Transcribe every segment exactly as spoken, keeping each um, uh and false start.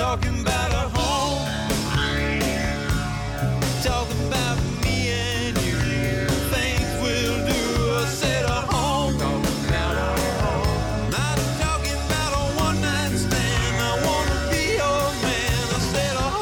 talking about a home. Talking about me and you. Things we'll do. I said a home. Talking about a home. Not talking about a one night stand. I wanna be your man. I said a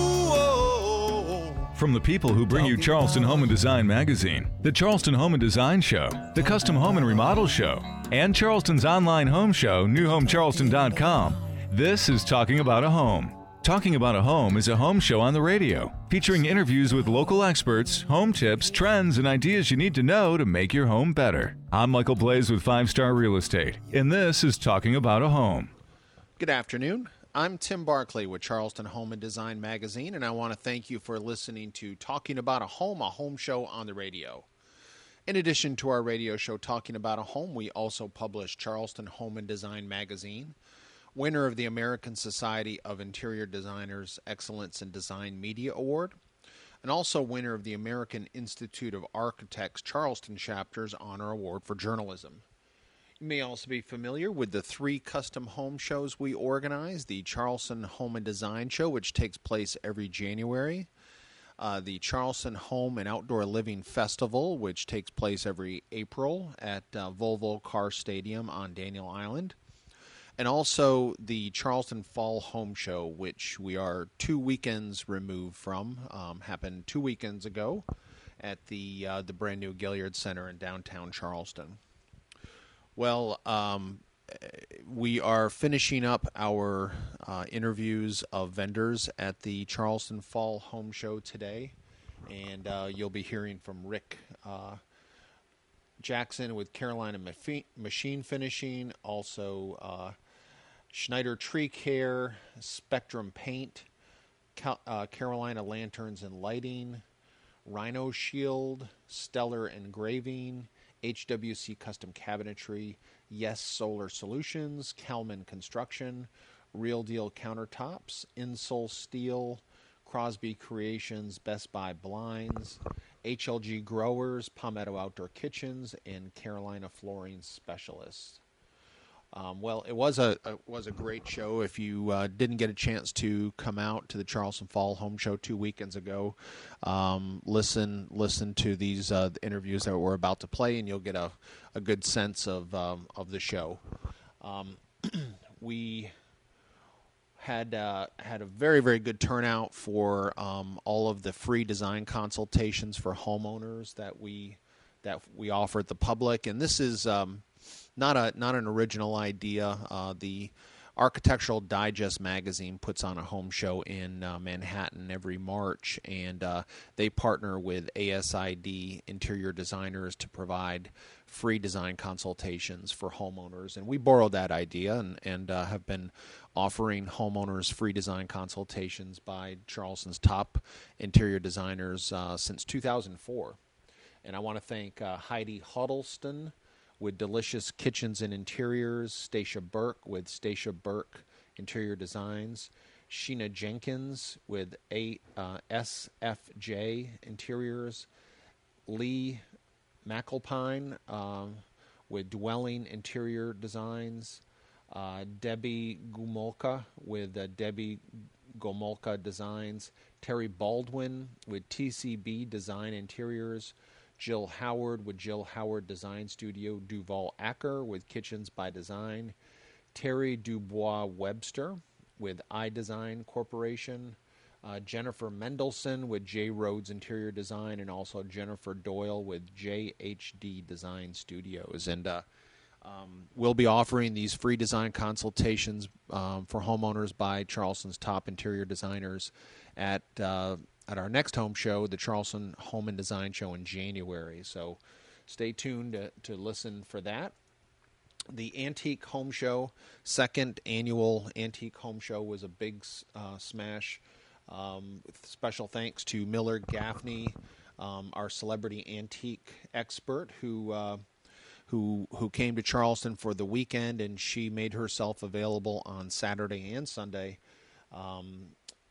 home. From the people who bring you Charleston Home and Design Magazine, the Charleston Home and Design Show, the Custom Home and Remodel Show, and Charleston's online home show, new home charleston dot com, this is Talking About a Home. Talking About a Home is a home show on the radio, featuring interviews with local experts, home tips, trends, and ideas you need to know to make your home better. I'm Michael Blaze with Five Star Real Estate, and this is Talking About a Home. Good afternoon. I'm Tim Barkley with Charleston Home and Design Magazine, and I want to thank you for listening to Talking About a Home, a home show on the radio. In addition to our radio show Talking About a Home, we also publish Charleston Home and Design Magazine, winner of the American Society of Interior Designers Excellence in Design Media Award, and also winner of the American Institute of Architects Charleston Chapter's Honor Award for Journalism. You may also be familiar with the three custom home shows we organize, the Charleston Home and Design Show, which takes place every January, uh, the Charleston Home and Outdoor Living Festival, which takes place every April at uh, Volvo Car Stadium on Daniel Island, and also the Charleston Fall Home Show, which we are two weekends removed from, um, happened two weekends ago at the uh, the brand new Gilliard Center in downtown Charleston. Well, um, we are finishing up our uh, interviews of vendors at the Charleston Fall Home Show today, and uh, you'll be hearing from Rick uh, Jackson with Carolina Mafi- Machine Finishing, also uh, Schneider Tree Care, Spectrum Paint, Cal- uh, Carolina Lanterns and Lighting, Rhino Shield, Stellar Engraving, H W C Custom Cabinetry, Yes Solar Solutions, Kalman Construction, Real Deal Countertops, Insole Steel, Crosby Creations, Best Buy Blinds, H L G Growers, Palmetto Outdoor Kitchens, and Carolina Flooring Specialists. Um, well, it was a, a was a great show. If you uh, didn't get a chance to come out to the Charleston Fall Home Show two weekends ago, um, listen listen to these uh, interviews that we're about to play, and you'll get a, a good sense of um, of the show. Um, we had uh, had a very very good turnout for um, all of the free design consultations for homeowners that we that we offer at the public, and this is. Um, Not a not an original idea. Uh, the Architectural Digest magazine puts on a home show in uh, Manhattan every March, and uh, they partner with A S I D interior designers to provide free design consultations for homeowners. And we borrowed that idea and, and uh, have been offering homeowners free design consultations by Charleston's top interior designers uh, since two thousand four. And I want to thank uh, Heidi Huddleston with Delicious Kitchens and Interiors, Stacia Burke with Stacia Burke Interior Designs, Sheena Jenkins with a, uh, S F J Interiors, Lee McAlpine um, with Dwelling Interior Designs, uh, Debbie Gumolka with uh, Debbie Gomolka Designs, Terry Baldwin with T C B Design Interiors, Jill Howard with Jill Howard Design Studio, Duval Acker with Kitchens by Design, Terry Dubois Webster with iDesign Corporation, uh, Jennifer Mendelson with J. Rhodes Interior Design, and also Jennifer Doyle with J H D Design Studios. And uh, um, we'll be offering these free design consultations um, for homeowners by Charleston's top interior designers at uh, at our next home show, the Charleston Home and Design Show in January. So stay tuned to, to listen for that. The Antique Home Show, second annual Antique Home Show, was a big uh, smash. Um, with special thanks to Miller Gaffney, um, our celebrity antique expert, who uh, who who came to Charleston for the weekend, and she made herself available on Saturday and Sunday um,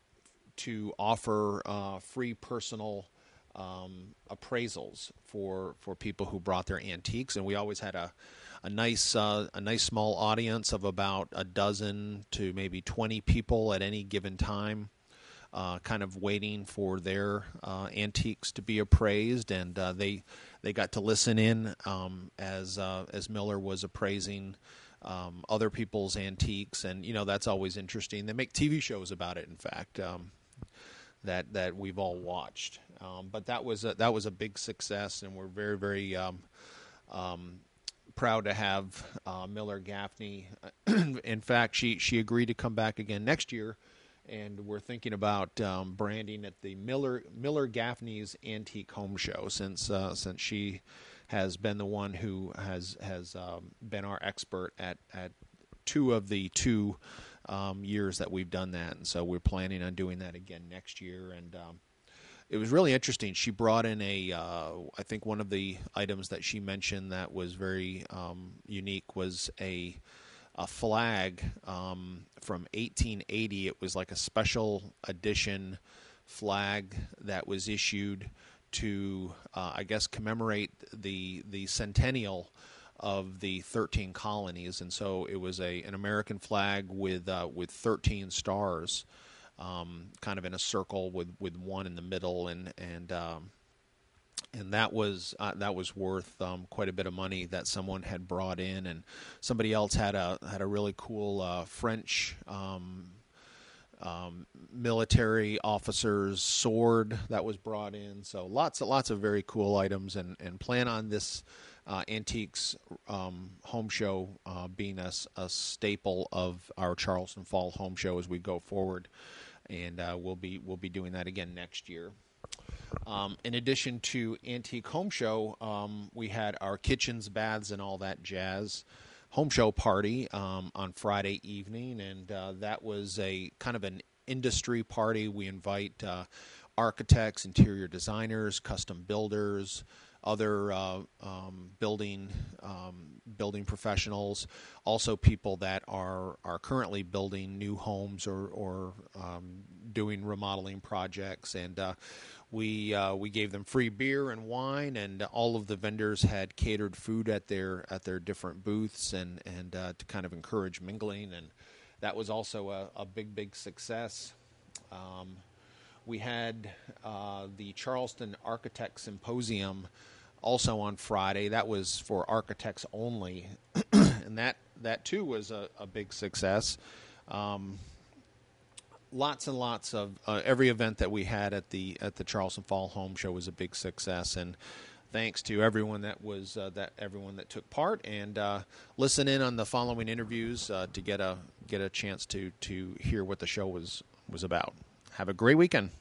to offer uh, free personal um, appraisals for for people who brought their antiques. And we always had a a nice uh, a nice small audience of about a dozen to maybe twenty people at any given time, uh, kind of waiting for their uh, antiques to be appraised, and uh, they they got to listen in um, as uh, as Miller was appraising um, other people's antiques, and you know that's always interesting. They make T V shows about it, in fact, um, that that we've all watched. Um, but that was a, that was a big success, and we're very very um, um, proud to have uh, Miller Gaffney. In fact, she she agreed to come back again next year, and we're thinking about um, branding at the Miller Miller Gaffney's Antique Home Show, since uh, since she has been the one who has has um, been our expert at at two of the two um, years that we've done that, and so we're planning on doing that again next year. And um, it was really interesting. She brought in a, uh, I think one of the items that she mentioned that was very um, unique was a, a flag um, from eighteen eighty. It was like a special edition flag that was issued to, uh, I guess, commemorate the the centennial of the thirteen colonies, and so it was a an American flag with uh, with thirteen stars. Um, kind of in a circle with, with one in the middle, and and um, and that was uh, that was worth um, quite a bit of money that someone had brought in, and somebody else had a had a really cool uh, French um, um, military officer's sword that was brought in. So lots of lots of very cool items, and, and plan on this uh, antiques um, home show uh, being a, a staple of our Charleston Fall Home Show as we go forward. And uh, we'll be we'll be doing that again next year. Um, in addition to Antique Home Show, um, we had our kitchens, baths, and all that jazz home show party um, on Friday evening, and uh, that was a kind of an industry party. We invite uh, architects, interior designers, custom builders, other uh, um, building um, building professionals, also people that are are currently building new homes or or um, doing remodeling projects, and uh, we uh, we gave them free beer and wine, and all of the vendors had catered food at their at their different booths, and and uh, to kind of encourage mingling, and that was also a, a big big success. Um, we had uh, the Charleston Architect Symposium also on Friday. That was for architects only, and that that too was a, a big success. Um, lots and lots of uh, every event that we had at the at the Charleston Fall Home Show was a big success, and thanks to everyone that was uh, that everyone that took part. And uh, listen in on the following interviews uh, to get a get a chance to to hear what the show was was about. Have a great weekend.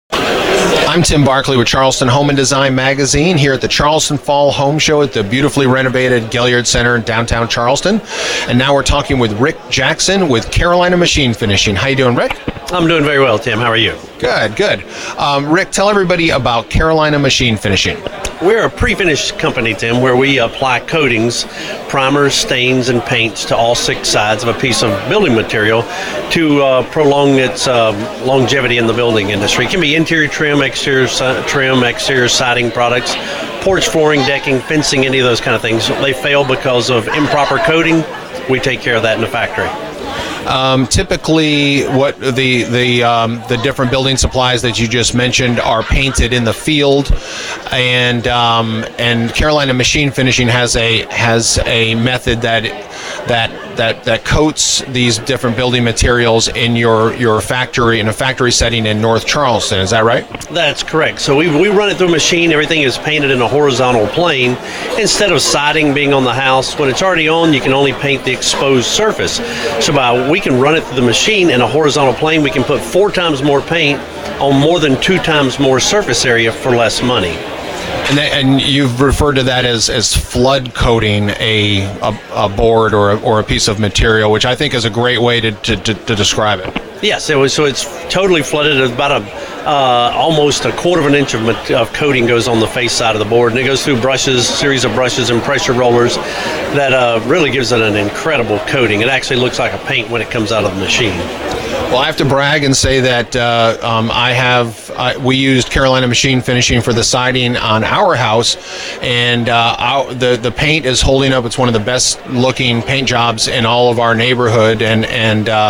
I'm Tim Barkley with Charleston Home and Design Magazine here at the Charleston Fall Home Show at the beautifully renovated Gaillard Center in downtown Charleston. And now we're talking with Rick Jackson with Carolina Machine Finishing. How you doing, Rick? I'm doing very well, Tim. How are you? Good, good. Um, Rick, tell everybody about Carolina Machine Finishing. We're a pre-finished company, Tim, where we apply coatings, primers, stains, and paints to all six sides of a piece of building material to uh, prolong its uh, longevity in the building industry. It can be interior trim, exterior si- trim, exterior siding products, porch flooring, decking, fencing, any of those kind of things. They fail because of improper coating. We take care of that in the factory. Um, typically, what the the um, the different building supplies that you just mentioned are painted in the field, and um, and Carolina Machine Finishing has a has a method that that that that coats these different building materials in your your factory in a factory setting in North Charleston. Is that right? That's correct. So we we run it through a machine. Everything is painted in a horizontal plane instead of siding being on the house. When it's already on, you can only paint the exposed surface. So by we can run it through the machine in a horizontal plane. We can put four times more paint on more than two times more surface area for less money. And, that, and you've referred to that as, as flood coating a, a, a board or a, or a piece of material, which I think is a great way to, to, to, to describe it. Yes, it was. So it's totally flooded. About a uh, almost a quarter of an inch of, of coating goes on the face side of the board, and it goes through brushes, series of brushes and pressure rollers that uh, really gives it an incredible coating. It actually looks like a paint when it comes out of the machine. Well, I have to brag and say that uh, um, I have, uh, we used Carolina Machine Finishing for the siding on our house, and uh, our, the, the paint is holding up. It's one of the best looking paint jobs in all of our neighborhood, and and uh,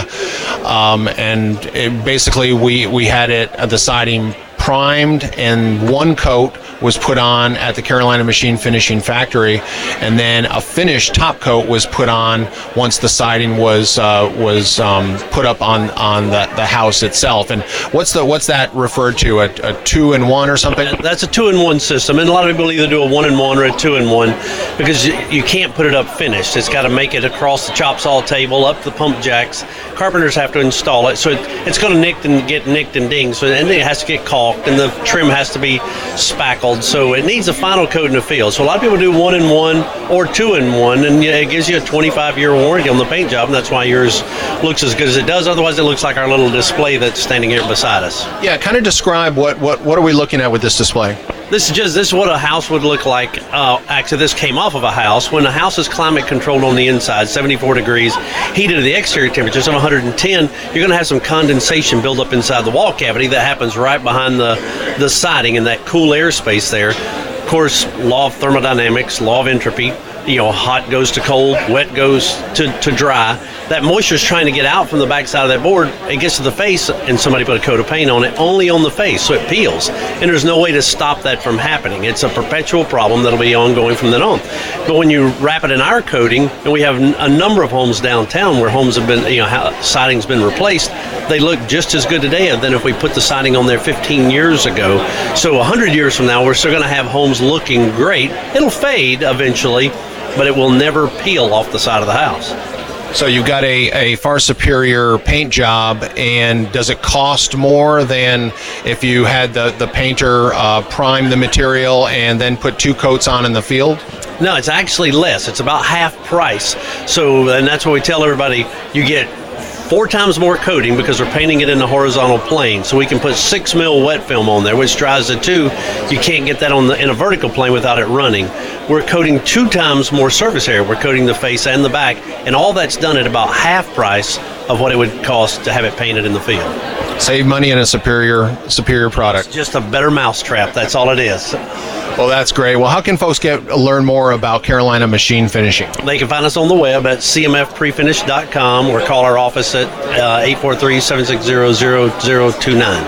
um, and it, basically we, we had it, uh, the siding primed, and one coat was put on at the Carolina Machine Finishing factory, and then a finished top coat was put on once the siding was uh, was um, put up on on the, the house itself. And what's the what's that referred to? A, a two in one or something? That's a two in one system, and a lot of people either do a one in one or a two in one because you, you can't put it up finished. It's got to make it across the chop saw table, up the pump jacks. Carpenters have to install it, so it, it's going to nick and get nicked and dinged. So and then it has to get caulked, and the trim has to be spackled. So it needs a final coat in the field. So a lot of people do one in one or two in one, and it gives you a twenty-five year warranty on the paint job, and that's why yours looks as good as it does. Otherwise, it looks like our little display that's standing here beside us. Yeah, kind of describe what what what are we looking at with this display? This is just this is what a house would look like. Uh, actually, this came off of a house. When a house is climate controlled on the inside, seventy-four degrees, heated to the exterior temperatures of one hundred ten, you're going to have some condensation build up inside the wall cavity that happens right behind the, the siding in that cool air space there. Of course, law of thermodynamics, law of entropy. You know, hot goes to cold, wet goes to, to dry. That moisture is trying to get out from the backside of that board. It gets to the face, and somebody put a coat of paint on it, only on the face, so it peels. And there's no way to stop that from happening. It's a perpetual problem that'll be ongoing from then on. But when you wrap it in our coating, and we have a number of homes downtown where homes have been, you know, siding's been replaced, they look just as good today than if we put the siding on there fifteen years ago. So one hundred years from now, we're still going to have homes looking great. It'll fade eventually, but it will never peel off the side of the house. So you've got a, a far superior paint job, and does it cost more than if you had the, the painter uh, prime the material and then put two coats on in the field? No, it's actually less. It's about half price. So, and that's what we tell everybody, you get four times more coating because we're painting it in the horizontal plane. So we can put six mil wet film on there, which dries to two. You can't get that on the in a vertical plane without it running. We're coating two times more surface area. We're coating the face and the back, and all that's done at about half price of what it would cost to have it painted in the field. Save money in a superior superior product. It's just a better mousetrap. That's all it is. Well, that's great. Well, how can folks get learn more about Carolina Machine Finishing? They can find us on the web at c m f prefinish dot com or call our office at uh, eight four three, seven six zero, zero zero two nine.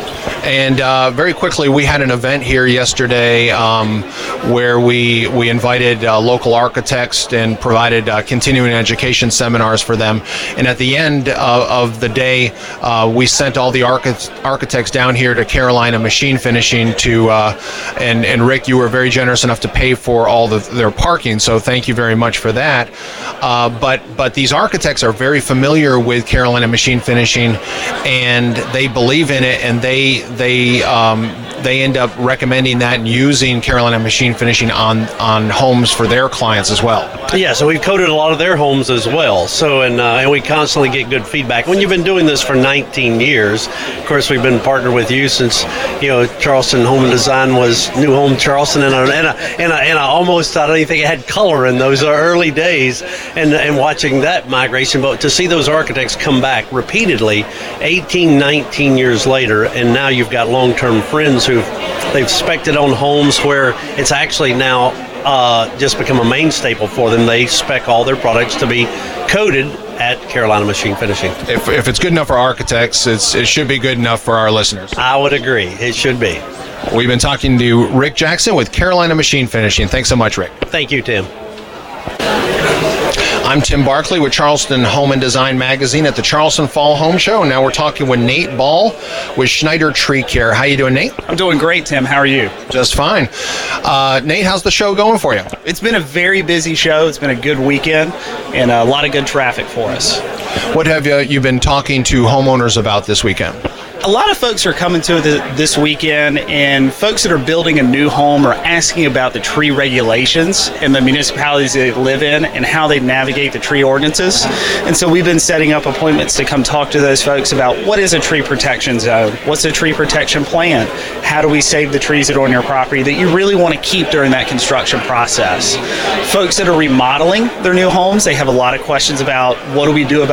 And uh, very quickly, we had an event here yesterday um, where we we invited uh, local architects and provided uh, continuing education seminars for them. And at the end uh, of the day, uh, we sent all the archi- architects down here to Carolina Machine Finishing to, uh, and, and Rick, you were very generous enough to pay for all the, their parking, so thank you very much for that. Uh, but but these architects are very familiar with Carolina Machine Finishing, and they believe in it, and they they um, they end up recommending that and using Carolina Machine Finishing on on homes for their clients as well. Yeah, so we've coated a lot of their homes as well. So and uh, and we constantly get good feedback. When you've been doing this for nineteen years, of course, we've been partnered with you since you know Charleston Home and Design was New Home Charleston, and I, and I, and I, and I almost I don't even think it had color in those early days. And and watching that migration, but to see those architects come back repeatedly, eighteen, nineteen years later, and now you've got long-term friends who've they've spec'd it on homes where it's actually now uh, just become a main staple for them. They spec all their products to be coated at Carolina Machine Finishing. If, if it's good enough for architects, it's, it should be good enough for our listeners. I would agree. It should be. We've been talking to Rick Jackson with Carolina Machine Finishing. Thanks so much, Rick. Thank you, Tim. I'm Tim Barkley with Charleston Home and Design Magazine at the Charleston Fall Home Show. Now we're talking with Nate Ball with Schneider Tree Care. How you doing, Nate? I'm doing great, Tim. How are you? Just fine. Uh, Nate, how's the show going for you? It's been a very busy show. It's been a good weekend and a lot of good traffic for us. What have you, you been talking to homeowners about this weekend? A lot of folks are coming to the, this weekend, and folks that are building a new home are asking about the tree regulations and the municipalities they live in and how they navigate the tree ordinances. And so we've been setting up appointments to come talk to those folks about what is a tree protection zone, what's a tree protection plan, how do we save the trees that are on your property that you really want to keep during that construction process. Folks that are remodeling their new homes, they have a lot of questions about what do we do about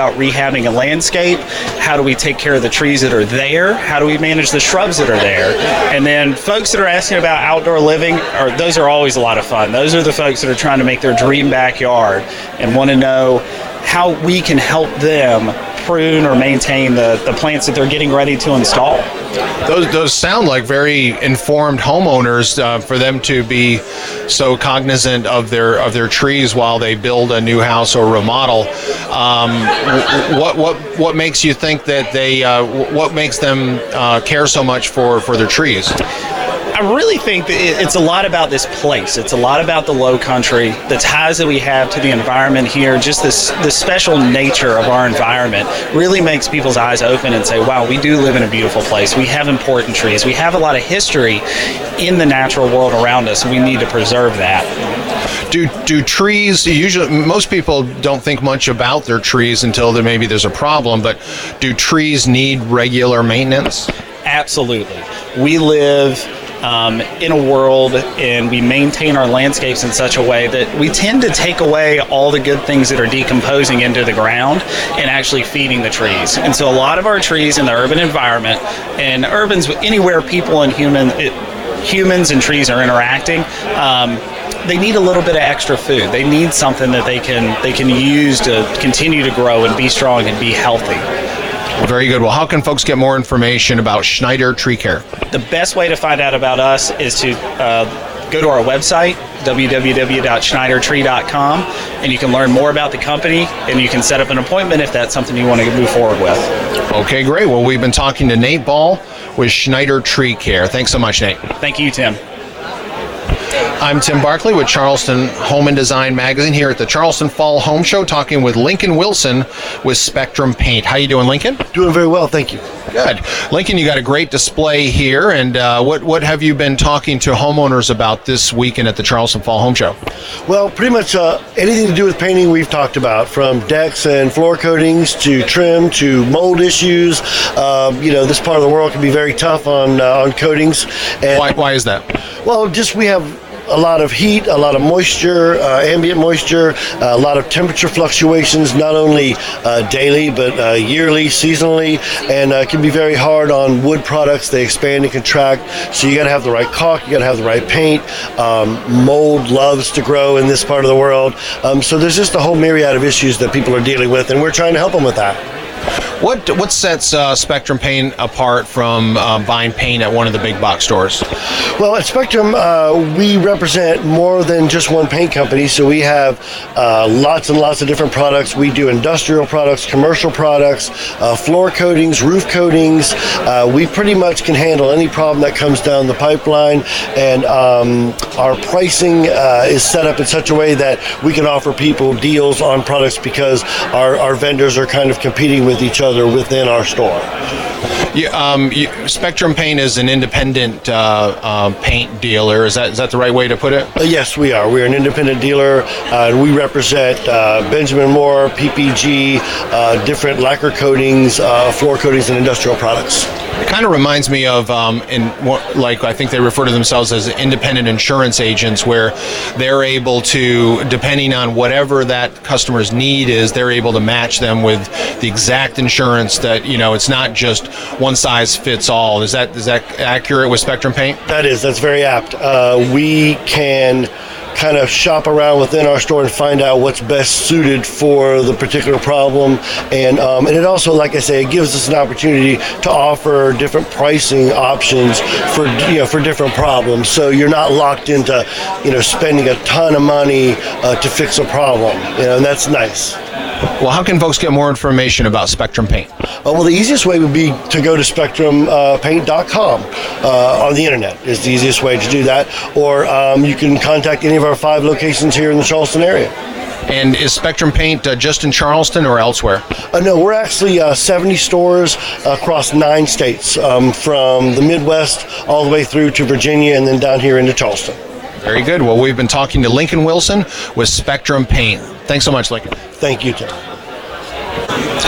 about rehabbing a landscape? How do we take care of the trees that are there? How do we manage the shrubs that are there? And then folks that are asking about outdoor living, are, those are always a lot of fun. Those are the folks that are trying to make their dream backyard and want to know how we can help them prune or maintain the, the plants that they're getting ready to install. Those those sound like very informed homeowners uh, for them to be so cognizant of their of their trees while they build a new house or remodel. Um, what what what makes you think that they uh, what makes them uh, care so much for, for their trees? I really think that it's a lot about this place. It's a lot about the low country, the ties that we have to the environment here, just this, this special nature of our environment really makes people's eyes open and say, wow, we do live in a beautiful place. We have important trees. We have a lot of history in the natural world around us, and we need to preserve that. Do do trees, usually, most people don't think much about their trees until there, maybe there's a problem, but do trees need regular maintenance? Absolutely. We live Um, in a world, and we maintain our landscapes in such a way that we tend to take away all the good things that are decomposing into the ground and actually feeding the trees. And so a lot of our trees in the urban environment, and urbans anywhere people and human it, humans and trees are interacting, um, they need a little bit of extra food. They need something that they can they can use to continue to grow and be strong and be healthy. Very good. Well, how can folks get more information about Schneider Tree Care? The best way to find out about us is to uh, go to our website, w w w dot schneider tree dot com, and you can learn more about the company, and you can set up an appointment if that's something you want to move forward with. Okay, great. Well, we've been talking to Nate Ball with Schneider Tree Care. Thanks so much, Nate. Thank you, Tim. I'm Tim Barkley with Charleston Home and Design Magazine here at the Charleston Fall Home Show, talking with Lincoln Wilson with Spectrum Paint. How you doing, Lincoln? Doing very well, thank you. Good. Lincoln, you got a great display here, and uh, what, what have you been talking to homeowners about this weekend at the Charleston Fall Home Show? Well, pretty much uh, anything to do with painting we've talked about, from decks and floor coatings to trim to mold issues. Um, you know, this part of the world can be very tough on uh, on coatings. And, Why, why is that? Well, just we have a lot of heat, a lot of moisture, uh, ambient moisture, uh, a lot of temperature fluctuations, not only uh, daily, but uh, yearly, seasonally, and uh, it can be very hard on wood products. They expand and contract, so you got to have the right caulk, you got to have the right paint. Um, mold loves to grow in this part of the world, um, so there's just a whole myriad of issues that people are dealing with, and we're trying to help them with that. What what sets uh, Spectrum Paint apart from uh, buying paint at one of the big box stores? Well, at Spectrum, uh, we represent more than just one paint company, so we have uh, lots and lots of different products. We do industrial products, commercial products, uh, floor coatings, roof coatings. Uh, we pretty much can handle any problem that comes down the pipeline, and um, our pricing uh, is set up in such a way that we can offer people deals on products because our, our vendors are kind of competing with each other within our store. You, um, you, Spectrum Paint is an independent uh, uh, paint dealer. Is that is that the right way to put it? Uh, yes, we are. We're an independent dealer, uh, and we represent uh, Benjamin Moore, P P G, uh, different lacquer coatings, uh, floor coatings, and industrial products. It kind of reminds me of, um, in like I think they refer to themselves as independent insurance agents, where they're able to, depending on whatever that customer's need is, they're able to match them with the exact insurance that, you know, it's not just one size fits all. Is that is that accurate with Spectrum Paint? That is. That's very apt. Uh, we can kind of shop around within our store and find out what's best suited for the particular problem, and um, and it also, like I say, it gives us an opportunity to offer different pricing options for you know for different problems. So you're not locked into you know spending a ton of money uh, to fix a problem. You know, and that's nice. Well, how can folks get more information about Spectrum Paint? Uh, well, the easiest way would be to go to spectrum paint dot com uh, on the internet is the easiest way to do that, or um, you can contact any of our five locations here in the Charleston area. And is Spectrum Paint uh, just in Charleston or elsewhere? Uh, no, we're actually uh, seventy stores across nine states, um, from the Midwest all the way through to Virginia and then down here into Charleston. Very good. Well, we've been talking to Lincoln Wilson with Spectrum Paint. Thanks so much, Lincoln. Thank you, Tim.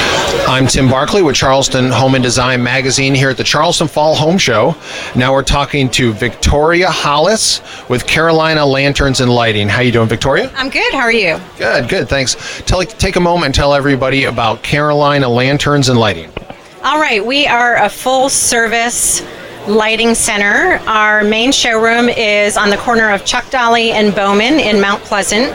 I'm Tim Barkley with Charleston Home and Design Magazine here at the Charleston Fall Home Show. Now we're talking to Victoria Hollis with Carolina Lanterns and Lighting. How you doing, Victoria? I'm good. How are you? Good, good. Thanks. Tell, take a moment and tell everybody about Carolina Lanterns and Lighting. All right. We are a full-service lighting center. Our main showroom is on the corner of Chuck Dolly and Bowman in Mount Pleasant.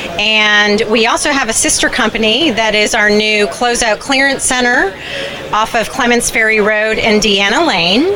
And we also have a sister company that is our new closeout clearance center off of Clements Ferry Road and Deanna Lane.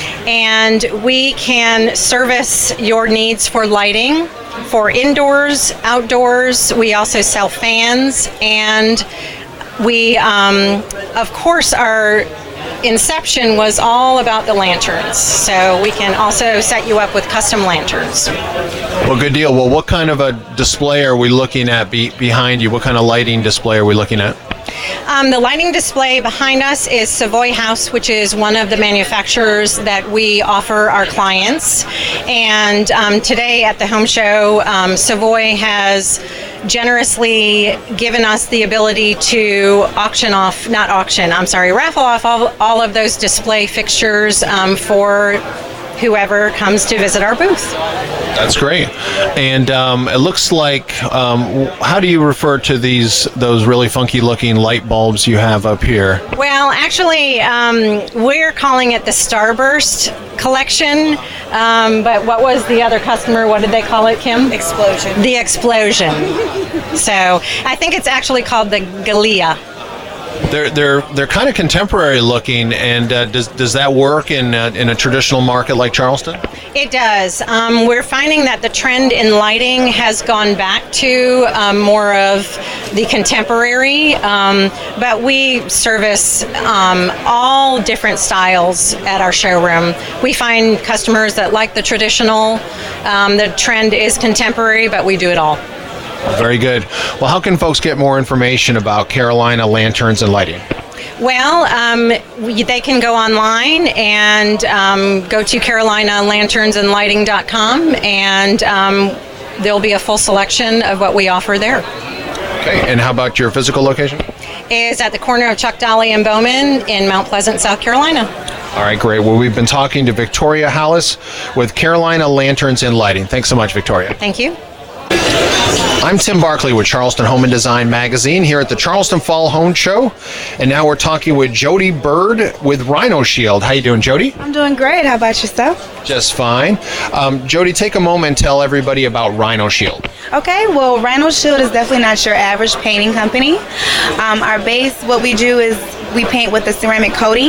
And we can service your needs for lighting for indoors, outdoors. We also sell fans, and we, um, of course, our inception was all about the lanterns, so we can also set you up with custom lanterns. Well, good deal. Well, what kind of a display are we looking at be- behind you? What kind of lighting display are we looking at? Um, the lighting display behind us is Savoy House, which is one of the manufacturers that we offer our clients. And um, today at the home show, um, Savoy has generously given us the ability to auction off, not auction, I'm sorry, raffle off all, all of those display fixtures um, for whoever comes to visit our booth. That's great. And um, it looks like, um, how do you refer to these, those really funky looking light bulbs you have up here? Well, actually, um, we're calling it the Starburst collection. Um, but what was the other customer? What did they call it, Kim? Explosion. The Explosion. So I think it's actually called the Galea. They're they're they're kind of contemporary looking, and uh, does does that work in a, in a traditional market like Charleston? It does. Um, we're finding that the trend in lighting has gone back to um, more of the contemporary, um, but we service um, all different styles at our showroom. We find customers that like the traditional. Um, the trend is contemporary, but we do it all. Very good. Well, how can folks get more information about Carolina Lanterns and Lighting? Well, um, we, they can go online and um, go to carolina lanterns and lighting dot com, and um, there'll be a full selection of what we offer there. Okay, and how about your physical location? Is at the corner of Chuck Dolly and Bowman in Mount Pleasant, South Carolina. All right, great. Well, we've been talking to Victoria Hollis with Carolina Lanterns and Lighting. Thanks so much, Victoria. Thank you. I'm Tim Barkley with Charleston Home and Design Magazine here at the Charleston Fall Home Show, and now we're talking with Jody Bird with Rhino Shield. How you doing, Jody? I'm doing great. How about yourself? Just fine. Um, Jody, take a moment and tell everybody about Rhino Shield. Okay, well, Rhino Shield is definitely not your average painting company. Um, our base, what we do is we paint with a ceramic coating,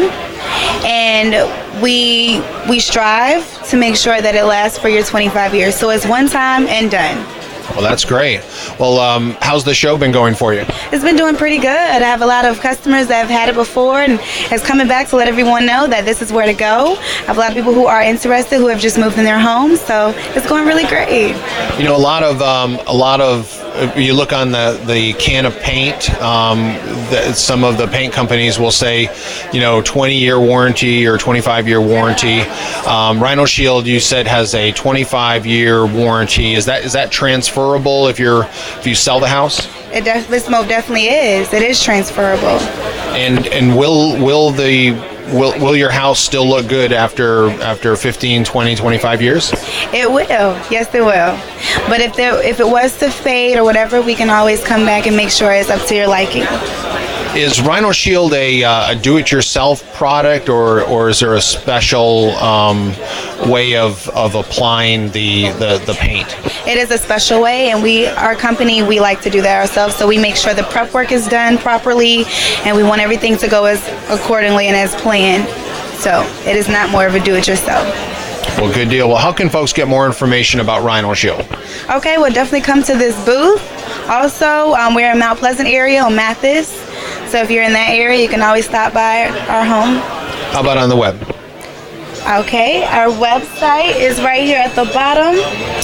and we we strive to make sure that it lasts for your twenty-five years. So it's one time and done. Well, that's great. Well, um, how's the show been going for you? It's been doing pretty good. I have a lot of customers that have had it before and is coming back to let everyone know that this is where to go. I have a lot of people who are interested who have just moved in their homes, so it's going really great. You know, a lot of um, a lot of you look on the, the can of paint, um, the, some of the paint companies will say, you know, twenty-year warranty or twenty-five-year warranty. Um, Rhino Shield, you said, has a twenty-five-year warranty. Is that is that transferable if you're if you sell the house? It def- this mode definitely is. It is transferable. And and will will the will will your house still look good after after fifteen, twenty, twenty-five years? It will. Yes, it will. But if there if it was to fade or whatever, we can always come back and make sure it's up to your liking. Is Rhino Shield a, uh, a do-it-yourself product, or, or is there a special um, way of, of applying the, the, the paint? It is a special way, and we, our company, we like to do that ourselves. So we make sure the prep work is done properly, and we want everything to go as accordingly and as planned. So it is not more of a do-it-yourself. Well, good deal. Well, how can folks get more information about Rhino Shield? Okay, well, definitely come to this booth. Also, um, we're in Mount Pleasant area on Mathis. So if you're in that area, you can always stop by our home. How about on the web? Okay, our website is right here at the bottom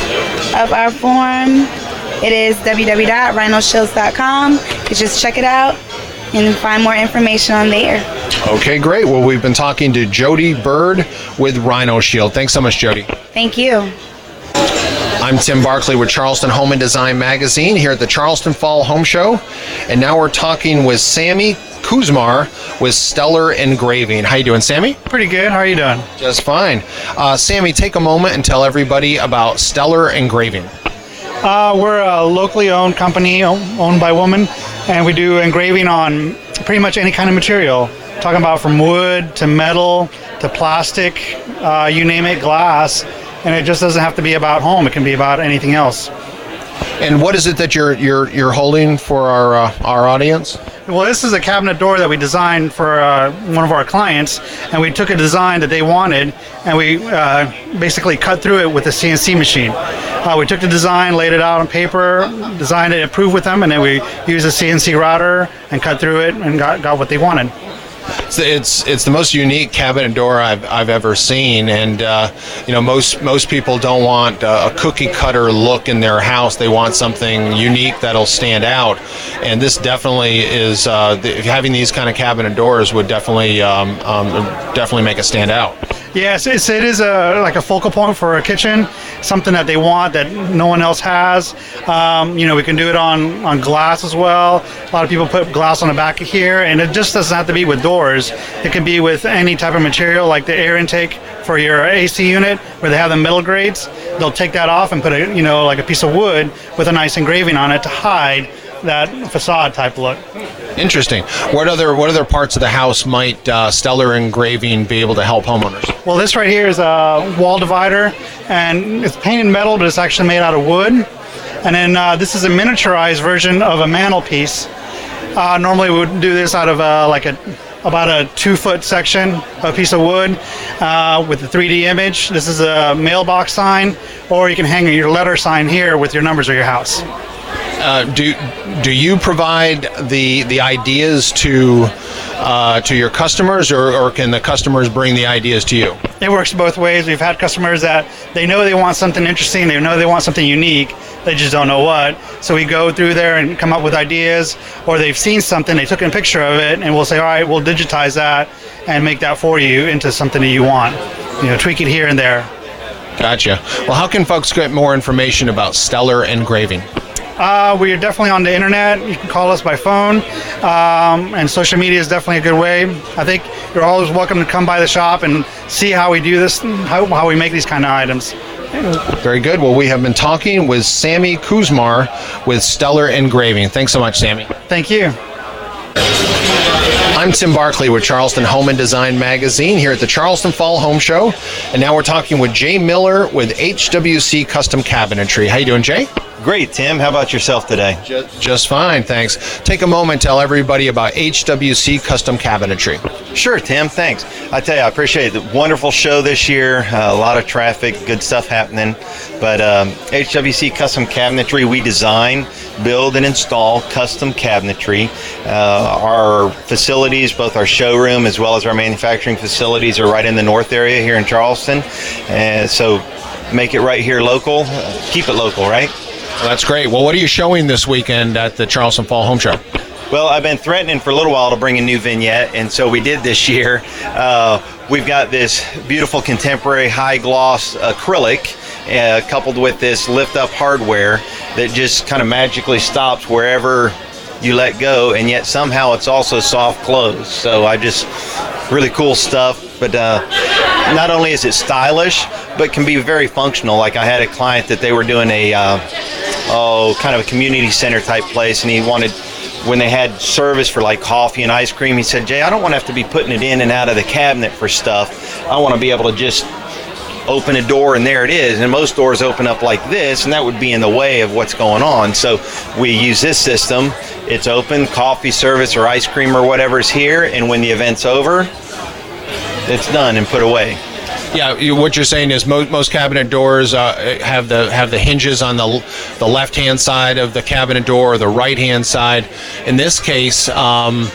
of our form. It is w w w dot rhino shields dot com. You just check it out and find more information on there. Okay, great. Well, we've been talking to Jody Bird with Rhino Shield. Thanks so much, Jody. Thank you. I'm Tim Barkley with Charleston Home and Design Magazine here at the Charleston Fall Home Show. And now we're talking with Sammy Kuzmar with Stellar Engraving. How you doing, Sammy? Pretty good. How are you doing? Just fine. Uh, Sammy, take a moment and tell everybody about Stellar Engraving. Uh, we're a locally owned company owned by women, and we do engraving on pretty much any kind of material. Talking about from wood to metal to plastic, uh, you name it, glass. And it just doesn't have to be about home. It can be about anything else. And what is it that you're you're you're holding for our uh, our audience? Well, this is a cabinet door that we designed for uh, one of our clients, and we took a design that they wanted, and we uh, basically cut through it with a C N C machine. Uh, we took the design, laid it out on paper, designed it, approved with them, and then we used a C N C router and cut through it and got got what they wanted. It's it's, it's the most unique cabinet door I've I've ever seen, and uh, you know most most people don't want uh, a cookie cutter look in their house. They want something unique that'll stand out, and this definitely is. Uh, the, having these kind of cabinet doors would definitely um, um, definitely make it stand out. Yes, it's, it is a like a focal point for a kitchen, something that they want that no one else has. Um, you know, we can do it on, on glass as well. A lot of people put glass on the back of here, and it just doesn't have to be with doors. It can be with any type of material, like the air intake for your A C unit, where they have the metal grades. They'll take that off and put a, you know, like a piece of wood with a nice engraving on it to hide that facade type look. Interesting. What other what other parts of the house might uh, Stellar Engraving be able to help homeowners? Well, this right here is a wall divider, and it's painted metal, but it's actually made out of wood. And then uh, this is a miniaturized version of a mantelpiece. Uh, normally we would do this out of uh, like a about a two foot section, a piece of wood uh, with a three D image. This is a mailbox sign, or you can hang your letter sign here with your numbers of your house. Uh, do do you provide the the ideas to uh, to your customers, or, or can the customers bring the ideas to you? It works both ways. We've had customers that they know they want something interesting, they know they want something unique, they just don't know what. So we go through there and come up with ideas, or they've seen something, they took a picture of it, and we'll say, all right, we'll digitize that and make that for you into something that you want. You know, tweak it here and there. Gotcha. Well, how can folks get more information about Stellar Engraving? Uh, we are definitely on the internet. You can call us by phone, um, and social media is definitely a good way. I think you're always welcome to come by the shop and see how we do this, how, how we make these kind of items. Very good. Well, we have been talking with Sammy Kuzmar with Stellar Engraving. Thanks so much, Sammy. Thank you. I'm Tim Barkley with Charleston Home and Design Magazine here at the Charleston Fall Home Show, and now we're talking with Jay Miller with H W C Custom Cabinetry. How you doing, Jay? Great, Tim. How about yourself today? Just, just fine, thanks. Take a moment, tell everybody about H W C Custom Cabinetry. Sure, Tim. Thanks. I tell you, I appreciate the wonderful show this year. Uh, a lot of traffic, good stuff happening. But um, H W C Custom Cabinetry, we design, build, and install custom cabinetry. Uh, our facilities, both our showroom as well as our manufacturing facilities, are right in the north area here in Charleston. And so make it right here local. Uh, keep it local, right? Well, that's great. Well, what are you showing this weekend at the Charleston Fall Home Show? Well, I've been threatening for a little while to bring a new vignette, and so we did this year. Uh, we've got this beautiful contemporary high gloss acrylic uh, coupled with this lift up hardware that just kind of magically stops wherever you let go, and yet somehow it's also soft close. So I just, really cool stuff. But uh, not only is it stylish, but can be very functional. Like I had a client that they were doing a, uh, oh, kind of a community center type place, and he wanted, when they had service for like coffee and ice cream, he said, Jay, I don't want to have to be putting it in and out of the cabinet for stuff. I want to be able to just open a door and there it is. And most doors open up like this, and that would be in the way of what's going on. So we use this system. It's open, coffee service or ice cream or whatever is here, and when the event's over, it's done and put away. Yeah, you, what you're saying is most, most cabinet doors uh, have the have the hinges on the the left hand side of the cabinet door or the right hand side. In this case, um,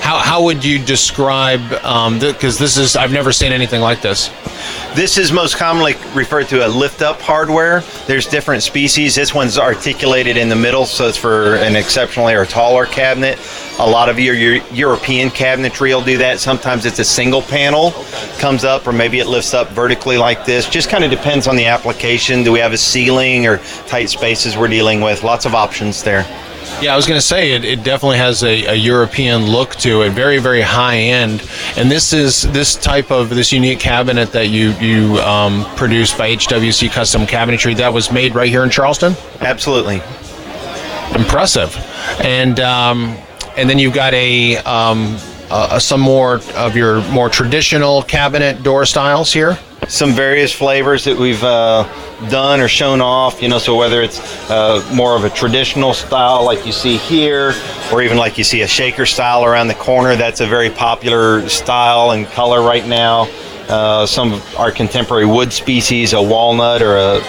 How, how would you describe, um, because this is, I've never seen anything like this. This is most commonly referred to as lift-up hardware. There's different species. This one's articulated in the middle, so it's for an exceptionally or taller cabinet. A lot of your, your European cabinetry will do that. Sometimes it's a single panel, comes up, or maybe it lifts up vertically like this. Just kind of depends on the application. Do we have a ceiling or tight spaces we're dealing with? Lots of options there. Yeah, I was going to say it, it definitely has a, a European look to it, very, very high end. And this is this type of this unique cabinet that you you um, produced by H W C Custom Cabinetry that was made right here in Charleston. Absolutely, impressive. And um, and then you've got a um, uh, some more of your more traditional cabinet door styles here. Some various flavors that we've uh, done or shown off, you know, so whether it's uh, more of a traditional style like you see here, or even like you see a shaker style around the corner, that's a very popular style and color right now. Uh, some of our contemporary wood species, a walnut or a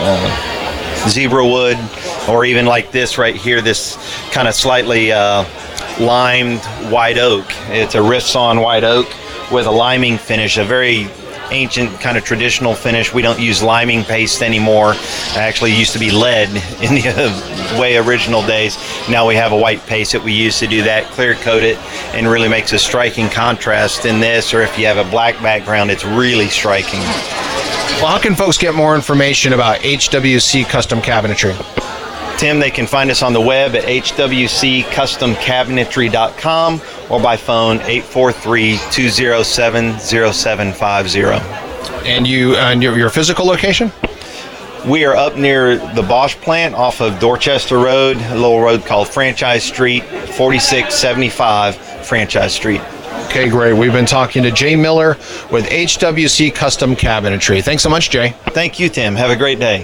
uh, zebra wood, or even like this right here, this kind of slightly uh, limed white oak. It's a rift-sawn white oak with a liming finish, a very ancient kind of traditional finish. We don't use liming paste anymore. It actually used to be lead in the way original days. Now we have a white paste that we use to do that, clear coat it, and really makes a striking contrast in this, or if you have a black background, it's really striking. Well, how can folks get more information about H W C Custom Cabinetry? Tim, they can find us on the web at h w c custom cabinetry dot com or by phone eight four three, two oh seven, oh seven five oh. And you and your, your physical location? We are up near the Bosch plant off of Dorchester Road, a little road called Franchise Street, forty-six seventy-five Franchise Street. Okay, great. We've been talking to Jay Miller with H W C Custom Cabinetry. Thanks so much, Jay. Thank you, Tim. Have a great day.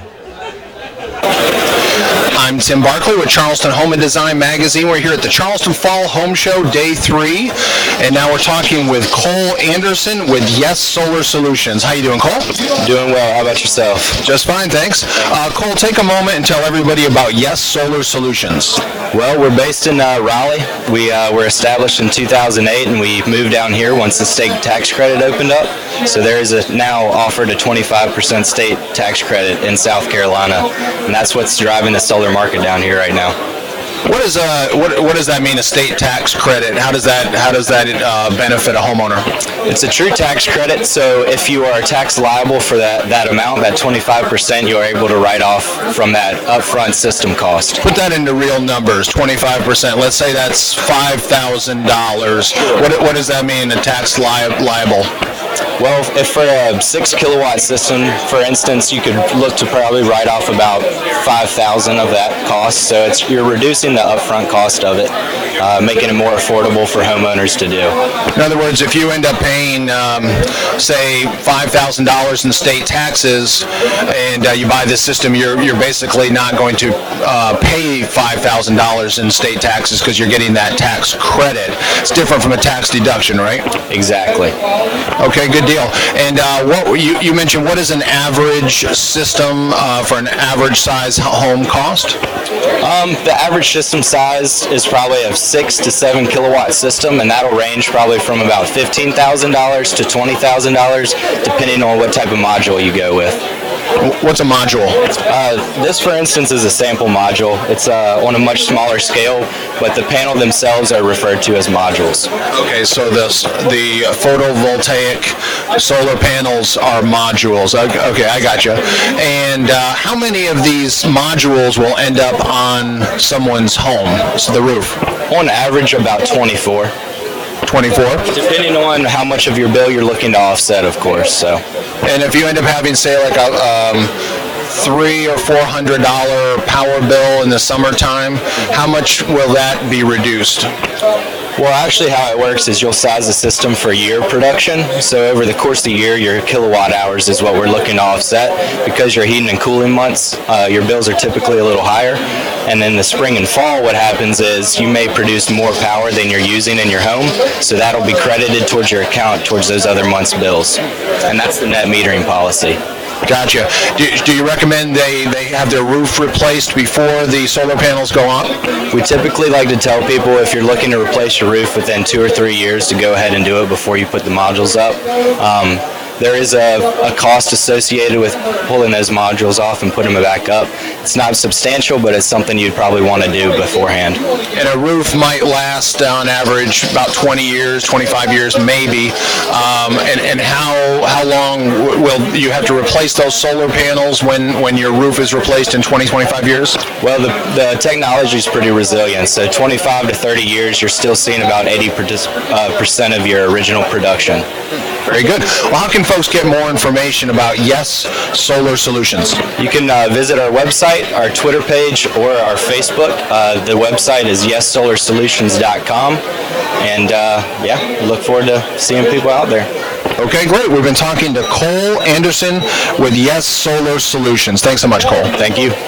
I'm Tim Barkley with Charleston Home and Design Magazine. We're here at the Charleston Fall Home Show, Day three, and now we're talking with Cole Anderson with Yes Solar Solutions. How you doing, Cole? Doing well. How about yourself? Just fine, thanks. Uh, Cole, take a moment and tell everybody about Yes Solar Solutions. Well, we're based in uh, Raleigh. We uh, were established in two thousand eight, and we moved down here once the state tax credit opened up. So there is a, now offered a twenty-five percent state tax credit in South Carolina, and that's what's driving the solar market down here right now. What is uh what what does that mean, a state tax credit? How does that how does that uh, benefit a homeowner? It's a true tax credit. So if you are tax liable for that that amount, that twenty-five percent, you are able to write off from that upfront system cost. Put that into real numbers. twenty-five percent. Let's say that's five thousand dollars. What what does that mean? A tax li- liable? Well, if for a six kilowatt system, for instance, you could look to probably write off about five thousand of that cost. So it's you're reducing the upfront cost of it, uh, making it more affordable for homeowners to do. In other words, if you end up paying, um, say, five thousand dollars in state taxes, and uh, you buy this system, you're you're basically not going to uh, pay five thousand dollars in state taxes because you're getting that tax credit. It's different from a tax deduction, right? Exactly. Okay, good deal. And uh, what you, you mentioned, what is an average system uh, for an average size home cost? Um, the average system size is probably a six to seven kilowatt system, and that'll range probably from about fifteen thousand dollars to twenty thousand dollars, depending on what type of module you go with. What's a module? Uh, this, for instance, is a sample module. It's uh, on a much smaller scale, but the panel themselves are referred to as modules. Okay, so this, the photovoltaic solar panels are modules. Okay, I got you. And uh, how many of these modules will end up on someone's home, so the roof? On average, about twenty-four. twenty-four? Depending on how much of your bill you're looking to offset, of course. So, and if you end up having, say, like a um, three or four hundred dollar power bill in the summertime, how much will that be reduced? Well, actually how it works is you'll size the system for year production. So over the course of the year, your kilowatt hours is what we're looking to offset. Because your heating and cooling months, uh, your bills are typically a little higher. And then the spring and fall, what happens is you may produce more power than you're using in your home. So that'll be credited towards your account towards those other months' bills. And that's the net metering policy. Gotcha. Do, do you recommend they, they have their roof replaced before the solar panels go on? We typically like to tell people if you're looking to replace your roof within two or three years to go ahead and do it before you put the modules up. Um, there is a, a cost associated with pulling those modules off and putting them back up. It's not substantial, but it's something you'd probably want to do beforehand. And a roof might last on average about twenty years, twenty-five years maybe. Um, and, and how how long w- will you have to replace those solar panels when, when your roof is replaced in twenty, twenty-five years? Well, the, the technology is pretty resilient. So twenty-five to thirty years, you're still seeing about eighty percent of your original production. Very good. Well, how can folks get more information about Yes Solar Solutions? You can uh, visit our website, our Twitter page, or our Facebook. Uh, the website is yes solar solutions dot com. And uh, yeah, look forward to seeing people out there. Okay, great. We've been talking to Cole Anderson with Yes Solar Solutions. Thanks so much, Cole. Thank you.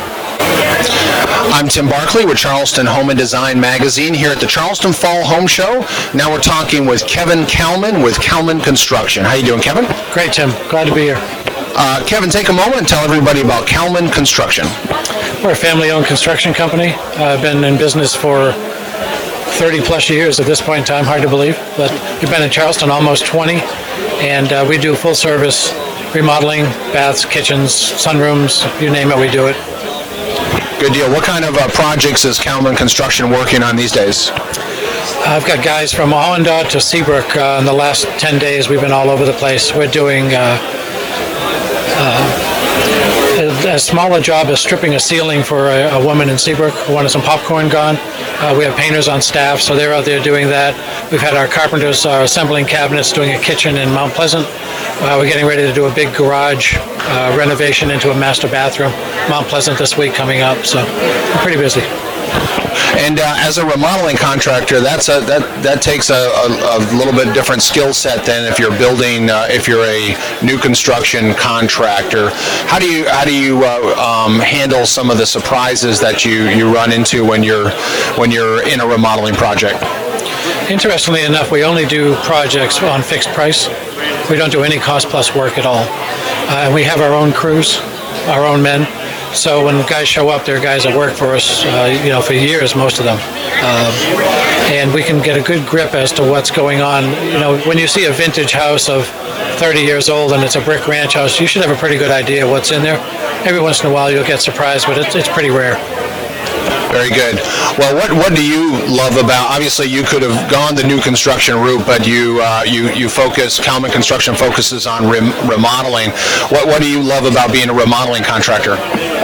I'm Tim Barkley with Charleston Home and Design Magazine here at the Charleston Fall Home Show. Now we're talking with Kevin Kalman with Kalman Construction. How you doing, Kevin? Great, Tim. Glad to be here. Uh, Kevin, take a moment and tell everybody about Kalman Construction. We're a family-owned construction company. I've uh, been in business for thirty plus years at this point in time. Hard to believe, but we've been in Charleston almost twenty, and uh, we do full-service remodeling, baths, kitchens, sunrooms, you name it, we do it. Good deal. What kind of uh, projects is Kalman Construction working on these days? I've got guys from Allendale to Seabrook. Uh, in the last ten days, we've been all over the place. We're doing uh, uh, as small a job as stripping a ceiling for a, a woman in Seabrook who wanted some popcorn gone. Uh, we have painters on staff, so they're out there doing that. We've had our carpenters uh, assembling cabinets, doing a kitchen in Mount Pleasant. Uh, we're getting ready to do a big garage uh, renovation into a master bathroom, Mount Pleasant, this week coming up. So I'm pretty busy. And uh, as a remodeling contractor, that's a, that that takes a, a, a little bit different skill set than if you're building, uh, if you're a new construction contractor. How do you how do you uh, um, handle some of the surprises that you, you run into when you're when you're in a remodeling project? Interestingly enough, we only do projects on fixed price. We don't do any cost plus work at all. Uh, and we have our own crews, our own men. So when guys show up, they're guys that work for us, uh, you know, for years, most of them. Um, and we can get a good grip as to what's going on. You know, when you see a vintage house of thirty years old and it's a brick ranch house, you should have a pretty good idea what's in there. Every once in a while you'll get surprised, but it's, it's pretty rare. Very good. Well, what what do you love about? Obviously, you could have gone the new construction route, but you uh, you you focus. Kalman Construction focuses on rem- remodeling. What what do you love about being a remodeling contractor?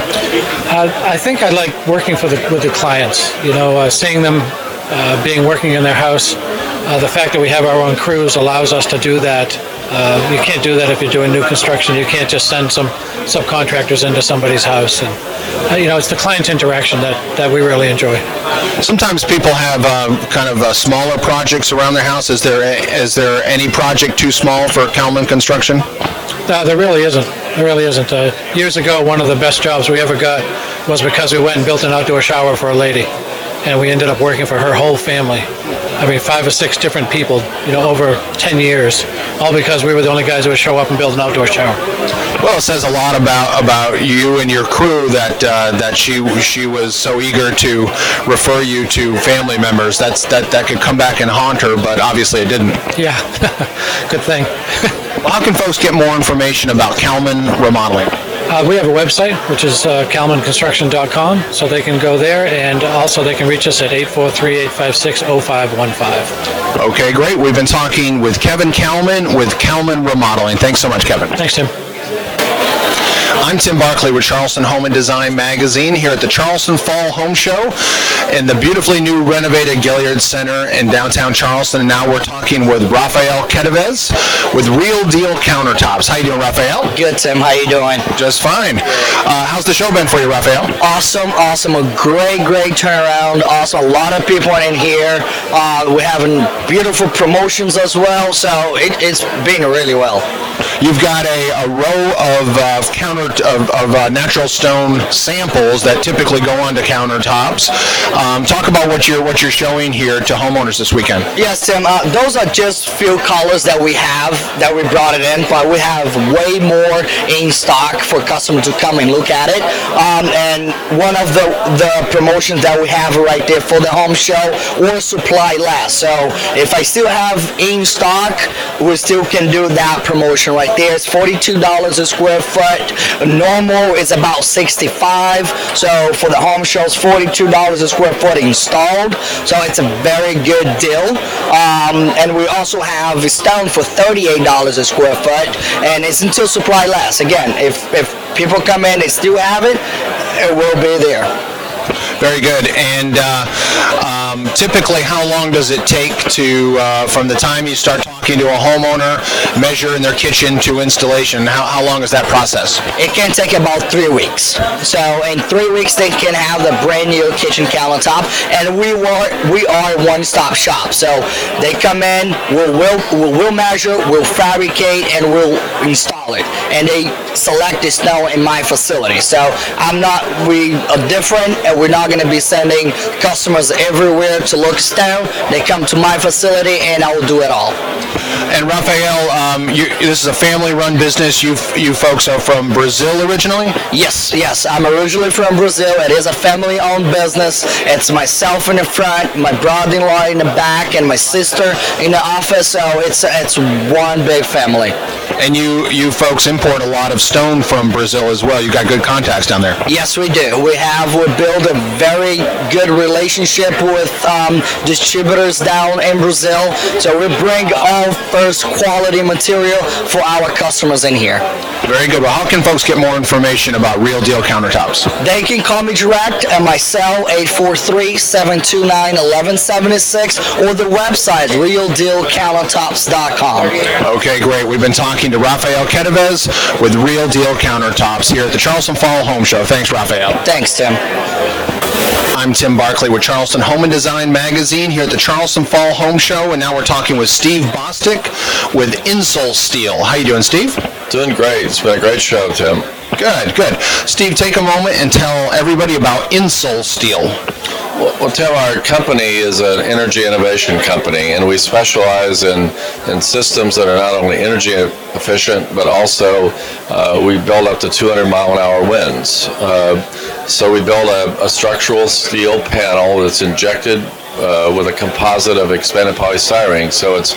Uh, I think I like working for the with the clients. You know, uh, seeing them uh, being working in their house. Uh, the fact that we have our own crews allows us to do that. Uh, you can't do that if you're doing new construction. You can't just send some subcontractors into somebody's house. And uh, you know, it's the client interaction that, that we really enjoy. Sometimes people have uh, kind of uh, smaller projects around their house. Is there a, is there any project too small for Kalman Construction? No, there really isn't. There really isn't. Uh, years ago, one of the best jobs we ever got was because we went and built an outdoor shower for a lady, and we ended up working for her whole family. I mean, five or six different people, you know, over ten years, all because we were the only guys who would show up and build an outdoor shower. Well, it says a lot about, about you and your crew that uh, that she she was so eager to refer you to family members. That's that that could come back and haunt her, but obviously it didn't. Yeah, good thing. Well, how can folks get more information about Kalman Remodeling? Uh, we have a website, which is uh, kalman construction dot com, so they can go there, and also they can reach us at eight four three, eight five six, zero five one five. Okay, great. We've been talking with Kevin Kalman with Kalman Remodeling. Thanks so much, Kevin. Thanks, Tim. I'm Tim Barkley with Charleston Home and Design Magazine here at the Charleston Fall Home Show in the beautifully new renovated Gaillard Center in downtown Charleston. And now we're talking with Rafael Kedevez with Real Deal Countertops. How you doing, Rafael? Good, Tim. How you doing? Just fine. Uh, how's the show been for you, Rafael? Awesome, awesome. A great, great turnaround. Awesome. A lot of people in here. Uh, we're having beautiful promotions as well, so it, it's been really well. you've got a, a row of uh, counter of, of uh, natural stone samples that typically go onto countertops. Um, talk about what you're what you're showing here to homeowners this weekend. Yes, Tim. Uh, those are just few colors that we have that we brought it in, but we have way more in stock for customers to come and look at it. Um, and one of the the promotions that we have right there for the home show, or supply last. So if I still have in stock, we still can do that promotion right there. It's forty-two dollars a square foot. Normal is about sixty-five dollars. So for the home show, it's forty-two dollars a square foot installed. So it's a very good deal. Um, and we also have stone for thirty-eight dollars a square foot, and it's until supply lasts. Again, if if people come in and still have it, it will be there. Very good. And uh, um, typically, how long does it take to, uh, from the time you start talking to a homeowner, measure in their kitchen to installation? How, how long is that process? It can take about three weeks. So in three weeks, they can have the brand new kitchen countertop, and we were we are a one-stop shop. So they come in, we'll we'll, we'll measure, we'll fabricate, and we'll install it. And they select the stone in my facility. So I'm not we are different, and we're not going to be sending customers everywhere to look stone. They come to my facility, and I will do it all. And Rafael, um, you, this is a family-run business. You you folks are from Brazil originally? Yes, yes. I'm originally from Brazil. It is a family-owned business. It's myself in the front, my brother-in-law in the back, and my sister in the office. So it's it's one big family. And you you folks import a lot of stone from Brazil as well. You got good contacts down there. Yes, we do. We have we build a very good relationship with um, distributors down in Brazil. So we bring all first quality material for our customers in here. Very good. Well, how can folks get more information about Real Deal Countertops? They can call me direct at my cell, eight four three, seven two nine, one one seven six, or the website, real deal countertops dot com. Okay, great. We've been talking to Rafael Quetevez with Real Deal Countertops here at the Charleston Fall Home Show. Thanks, Rafael. Thanks, Tim. I'm Tim Barkley with Charleston Home and Design Magazine here at the Charleston Fall Home Show, and now we're talking with Steve Bostic with Insole Steel. How you doing, Steve? Doing great. It's been a great show, Tim. Good, good. Steve, take a moment and tell everybody about Insole Steel. Well, well, Tim, our company is an energy innovation company, and we specialize in, in systems that are not only energy efficient, but also uh, we build up to two hundred mile an hour winds. Uh, so we build a, a structural steel panel that's injected Uh, with a composite of expanded polystyrene, so it's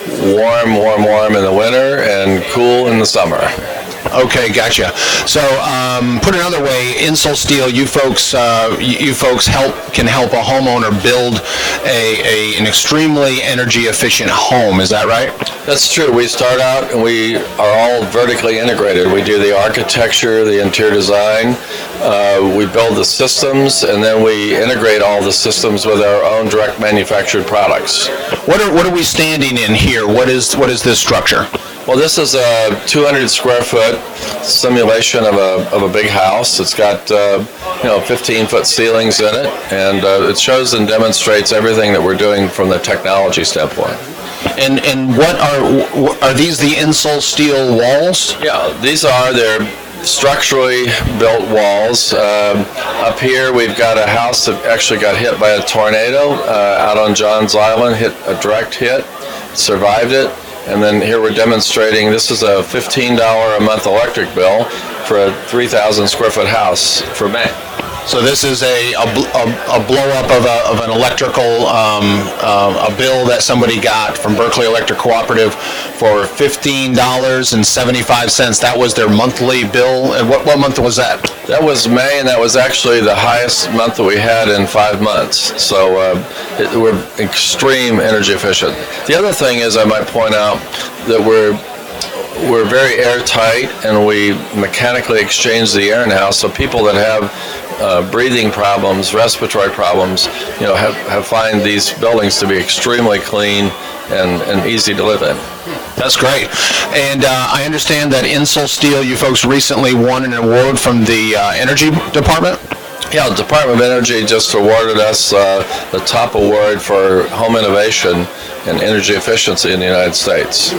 warm, warm, warm in the winter and cool in the summer. Okay, gotcha. So, um, put another way, Insole Steel, you folks, uh, you, you folks help can help a homeowner build a, a an extremely energy efficient home. Is that right? That's true. We start out and we are all vertically integrated. We do the architecture, the interior design, uh, we build the systems, and then we integrate all the systems with our own direct manufactured products. What are what are we standing in here? What is what is this structure? Well, this is a two hundred square foot simulation of a of a big house. It's got uh, you know fifteen foot ceilings in it, and uh, it shows and demonstrates everything that we're doing from the technology standpoint. And and what are are these the Insole Steel walls? Yeah, these are they're structurally built walls. Um, up here we've got a house that actually got hit by a tornado uh, out on Johns Island, hit a direct hit, survived it. And then here we're demonstrating, this is a fifteen dollars a month electric bill for a three thousand square foot house for May. So this is a a, a, a blow up of, a, of an electrical um, uh, a bill that somebody got from Berkeley Electric Cooperative for fifteen dollars and seventy-five cents. That was their monthly bill. And what, what month was that? That was May, and that was actually the highest month that we had in five months. So uh, it, we're extreme energy efficient. The other thing is, I might point out that we're we're very airtight, and we mechanically exchange the air in the house. So people that have uh, breathing problems, respiratory problems, you know, have, have find these buildings to be extremely clean and, and easy to live in. That's great. And uh, I understand that Insole Steel, you folks recently won an award from the uh, Energy Department? Yeah, the Department of Energy just awarded us uh, the top award for home innovation and energy efficiency in the United States.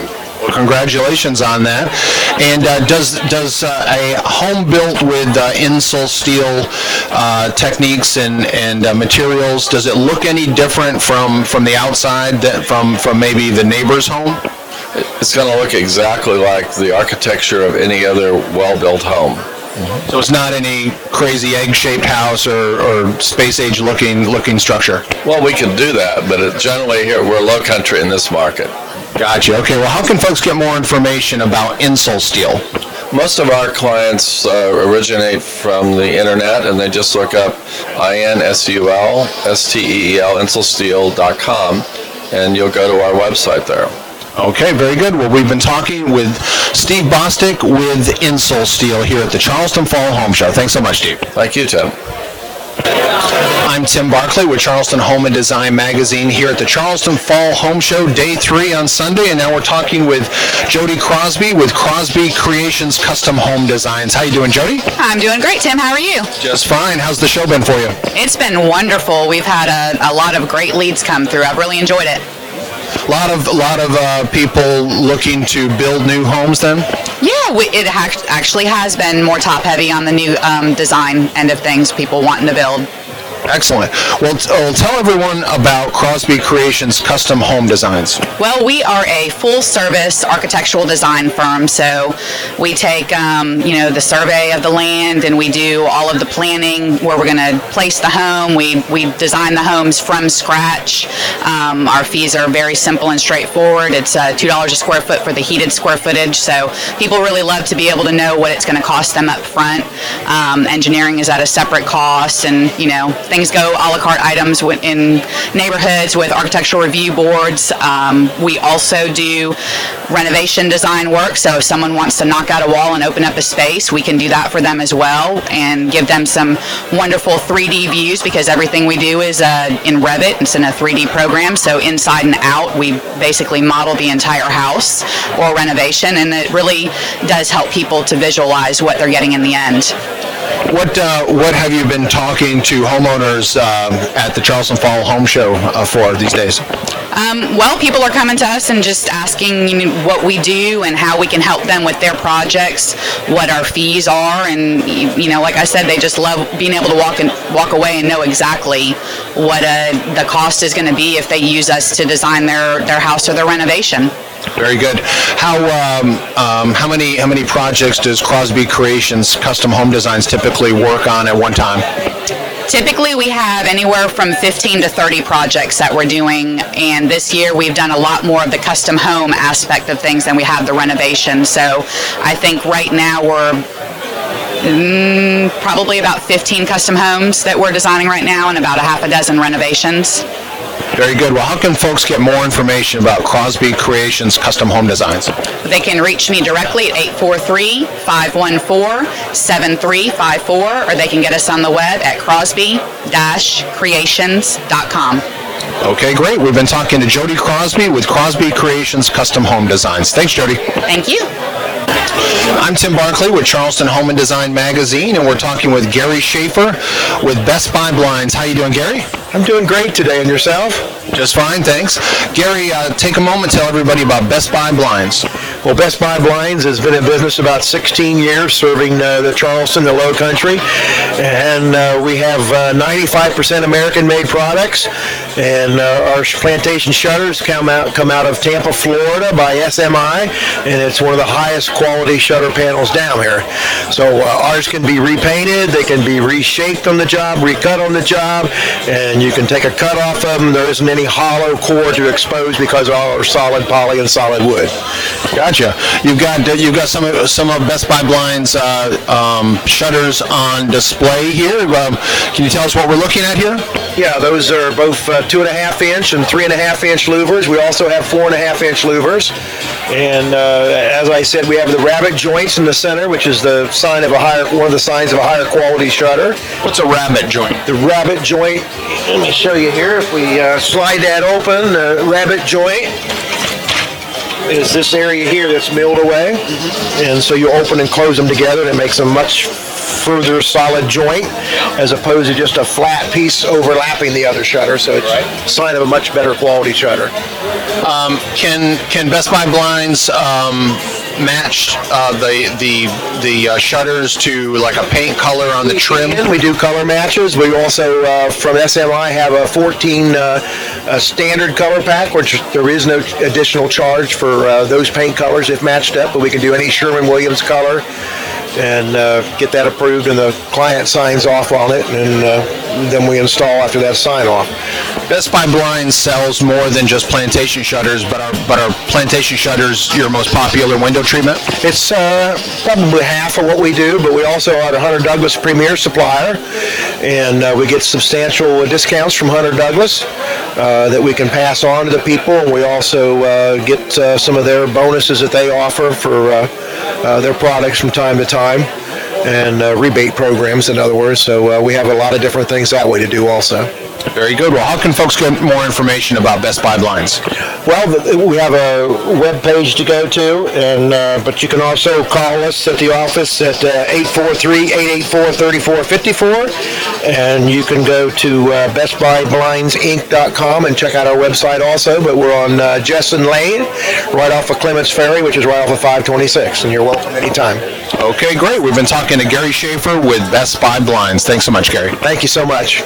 Well, congratulations on that. And uh, does does uh, a home built with uh, Insul steel uh, techniques and and uh, materials, does it look any different from from the outside that from from maybe the neighbor's home? It's going to look exactly like the architecture of any other well-built home. Mm-hmm. So it's not any crazy egg-shaped house or, or space-age looking looking structure. Well, we can do that, but it, generally here we're low country in this market. Gotcha. Okay. Well, how can folks get more information about Insul steel? Most of our clients uh, originate from the internet, and they just look up I N S U L S T E E L insul steel dot com, and you'll go to our website there. Okay, very good. Well, we've been talking with Steve Bostic with Insul Steel here at the Charleston Fall Home Show. Thanks so much, Steve. Thank you, Tim. I'm Tim Barclay with Charleston Home and Design Magazine here at the Charleston Fall Home Show, day three on Sunday, and now we're talking with Jody Crosby with Crosby Creations Custom Home Designs. How you doing, Jody? I'm doing great, Tim. How are you? Just fine. How's the show been for you? It's been wonderful. We've had a, a lot of great leads come through. I've really enjoyed it. A lot of a lot of uh, people looking to build new homes then? Yeah, we, it ha- actually has been more top-heavy on the new um, design end of things, people wanting to build. Excellent. Well, t- well, tell everyone about Crosby Creations Custom Home Designs. Well, we are a full-service architectural design firm, so we take, um, you know, the survey of the land, and we do all of the planning where we're going to place the home. We we design the homes from scratch. Um, our fees are very simple and straightforward. It's uh, two dollars a square foot for the heated square footage, so people really love to be able to know what it's going to cost them up front. Um, engineering is at a separate cost, and, you know, things go a la carte items in neighborhoods with architectural review boards. Um, we also do renovation design work, so if someone wants to knock out a wall and open up a space, we can do that for them as well and give them some wonderful three D views, because everything we do is uh, in Revit. It's in a three D program, so inside and out we basically model the entire house or renovation, and it really does help people to visualize what they're getting in the end. What uh, what have you been talking to homeowners uh, at the Charleston Fall Home Show uh, for these days? Um, well, people are coming to us and just asking, you know, what we do and how we can help them with their projects, what our fees are, and, you know, like I said, they just love being able to walk and walk away and know exactly what uh, the cost is going to be if they use us to design their, their house or their renovation. Very good. How um, um, how many how many projects does Crosby Creations Custom Home Designs typically work on at one time? Typically, we have anywhere from fifteen to thirty projects that we're doing, and this year we've done a lot more of the custom home aspect of things than we have the renovation. So I think right now we're mm, probably about fifteen custom homes that we're designing right now and about a half a dozen renovations. Very good. Well, how can folks get more information about Crosby Creations Custom Home Designs? They can reach me directly at eight four three, five one four, seven three five four, or they can get us on the web at crosby dash creations dot com. Okay, great. We've been talking to Jody Crosby with Crosby Creations Custom Home Designs. Thanks, Jody. Thank you. I'm Tim Barclay with Charleston Home and Design Magazine, and we're talking with Gary Schaefer with Best Buy Blinds. How you doing, Gary? I'm doing great today, and yourself? Just fine, thanks. Gary, uh, take a moment to tell everybody about Best Buy Blinds. Well, Best Buy Blinds has been in business about sixteen years, serving uh, the Charleston, the Low Country, and uh, we have uh, ninety-five percent American-made products, and uh, our plantation shutters come out come out of Tampa, Florida, by S M I, and it's one of the highest quality shutter panels down here. So uh, ours can be repainted, they can be reshaped on the job, recut on the job, and you can take a cut off of them. There isn't any hollow core to expose because all are solid poly and solid wood. Gotcha. You've got uh, you've got some of some of Best Buy Blinds uh, um, shutters on display here. Um, can you tell us what we're looking at here? Yeah, those are both uh, two and a half inch and three and a half inch louvers. We also have four and a half inch louvers, and uh, as I said, we have the rabbit joints in the center, which is the sign of a higher one of the signs of a higher quality shutter. What's a rabbit joint? The rabbit joint. Let me show you here. If we uh, slide that open, the uh, rabbit joint. is this area here that's milled away. And so you open and close them together, and it makes a much further solid joint as opposed to just a flat piece overlapping the other shutter. So it's a sign of a much better quality shutter. Um, can can Best Buy blinds um, match uh, the the the uh, shutters to like a paint color on the trim? And we do color matches. We also uh, from S M I have a fourteen uh, a standard color pack, which there is no additional charge for uh, those paint colors if matched up, but we can do any Sherwin-Williams color and uh, get that approved, and the client signs off on it, and uh, then we install after that sign off. Best Buy Blinds sells more than just plantation shutters, but are but are plantation shutters your most popular window treatment? It's uh, probably half of what we do, but we also are the Hunter Douglas premier supplier, and uh, we get substantial discounts from Hunter Douglas uh, that we can pass on to the people, and we also uh, get uh, some of their bonuses that they offer for uh, uh, their products from time to time. And uh, rebate programs, in other words. So uh, we have a lot of different things that way to do also. Very good. Well, how can folks get more information about Best Buy Blinds? Well, we have a web page to go to, and uh, but you can also call us at the office at uh, eight four three, eight eight four, three four five four, and you can go to uh, best buy blinds inc dot com and check out our website also. But we're on uh, Jesson Lane, right off of Clements Ferry, which is right off of five twenty-six, and you're welcome anytime. Okay, great. We've been talking to Gary Schaefer with Best Buy Blinds. Thanks so much, Gary. Thank you so much.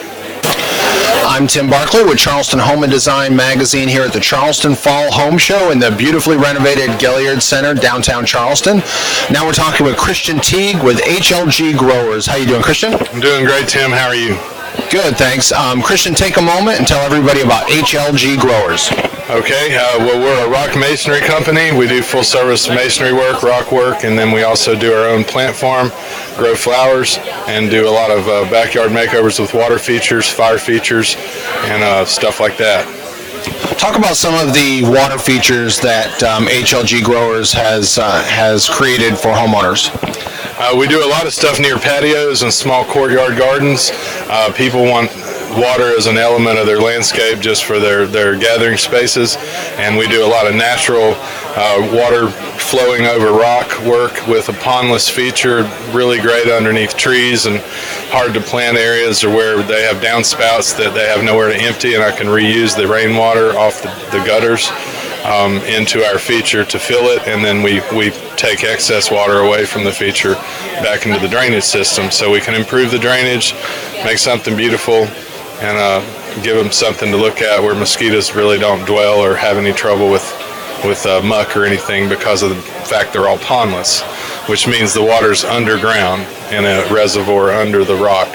I'm Tim Barclay with Charleston Home and Design Magazine here at the Charleston Fall Home Show in the beautifully renovated Gaillard Center, downtown Charleston. Now we're talking with Christian Teague with H L G Growers. How you doing, Christian? I'm doing great, Tim. How are you? Good, thanks. Um, Christian, take a moment and tell everybody about H L G Growers. Okay, uh, well, we're a rock masonry company. We do full-service masonry work, rock work, and then we also do our own plant farm, grow flowers, and do a lot of uh, backyard makeovers with water features, fire features, and uh, stuff like that. Talk about some of the water features that um, H L G Growers has uh, has created for homeowners. Uh, we do a lot of stuff near patios and small courtyard gardens. Uh, people want water as an element of their landscape just for their, their gathering spaces, and we do a lot of natural uh, water flowing over rock work with a pondless feature, really great underneath trees and hard to plant areas or where they have downspouts that they have nowhere to empty, and I can reuse the rainwater off the, the gutters um, into our feature to fill it, and then we, we take excess water away from the feature back into the drainage system so we can improve the drainage, make something beautiful, and uh, give them something to look at where mosquitoes really don't dwell or have any trouble with with uh, muck or anything because of the fact they're all pondless, which means the water's underground in a reservoir under the rock.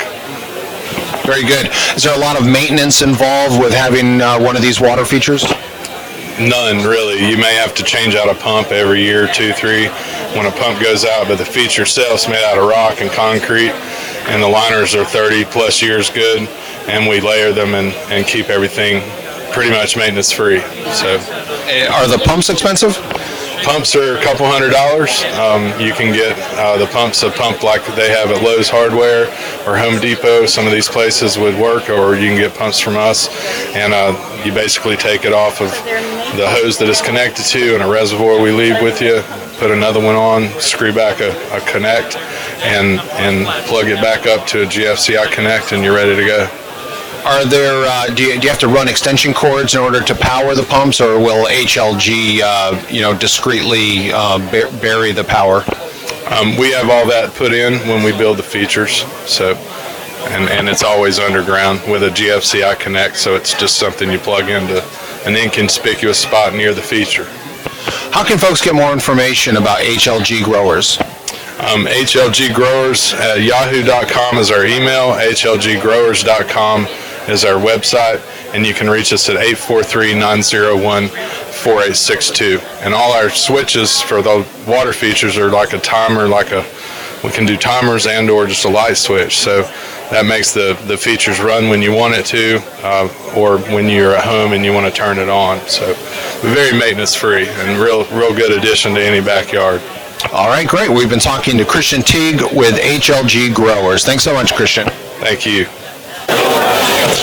Very good. Is there a lot of maintenance involved with having uh, one of these water features? None, really. You may have to change out a pump every year, two, three, when a pump goes out, but the feature itself is made out of rock and concrete, and the liners are thirty plus years good, and we layer them and, and keep everything pretty much maintenance free. So, are the pumps expensive? Pumps are a couple hundred dollars. Um, you can get uh, the pumps, a pump like they have at Lowe's Hardware or Home Depot. Some of these places would work, or you can get pumps from us, and uh, you basically take it off of the hose that it's connected to and a reservoir we leave with you, put another one on, screw back a, a connect, and and plug it back up to a G F C I connect, and you're ready to go. Are there, uh, do, you, do you have to run extension cords in order to power the pumps, or will H L G, uh, you know, discreetly uh, bur- bury the power? Um, we have all that put in when we build the features, so, and, and it's always underground with a G F C I connect, so it's just something you plug into an inconspicuous spot near the feature. How can folks get more information about H L G Growers? Um, H L G Growers at yahoo dot com is our email. H L G growers dot com is our website, and you can reach us at eight four three, nine zero one, four eight six two. And all our switches for the water features are like a timer, like a, we can do timers and or just a light switch. So that makes the, the features run when you want it to, uh, or when you're at home and you want to turn it on. So very maintenance free and real, real good addition to any backyard. All right, great. We've been talking to Christian Teague with H L G Growers. Thanks so much, Christian. Thank you.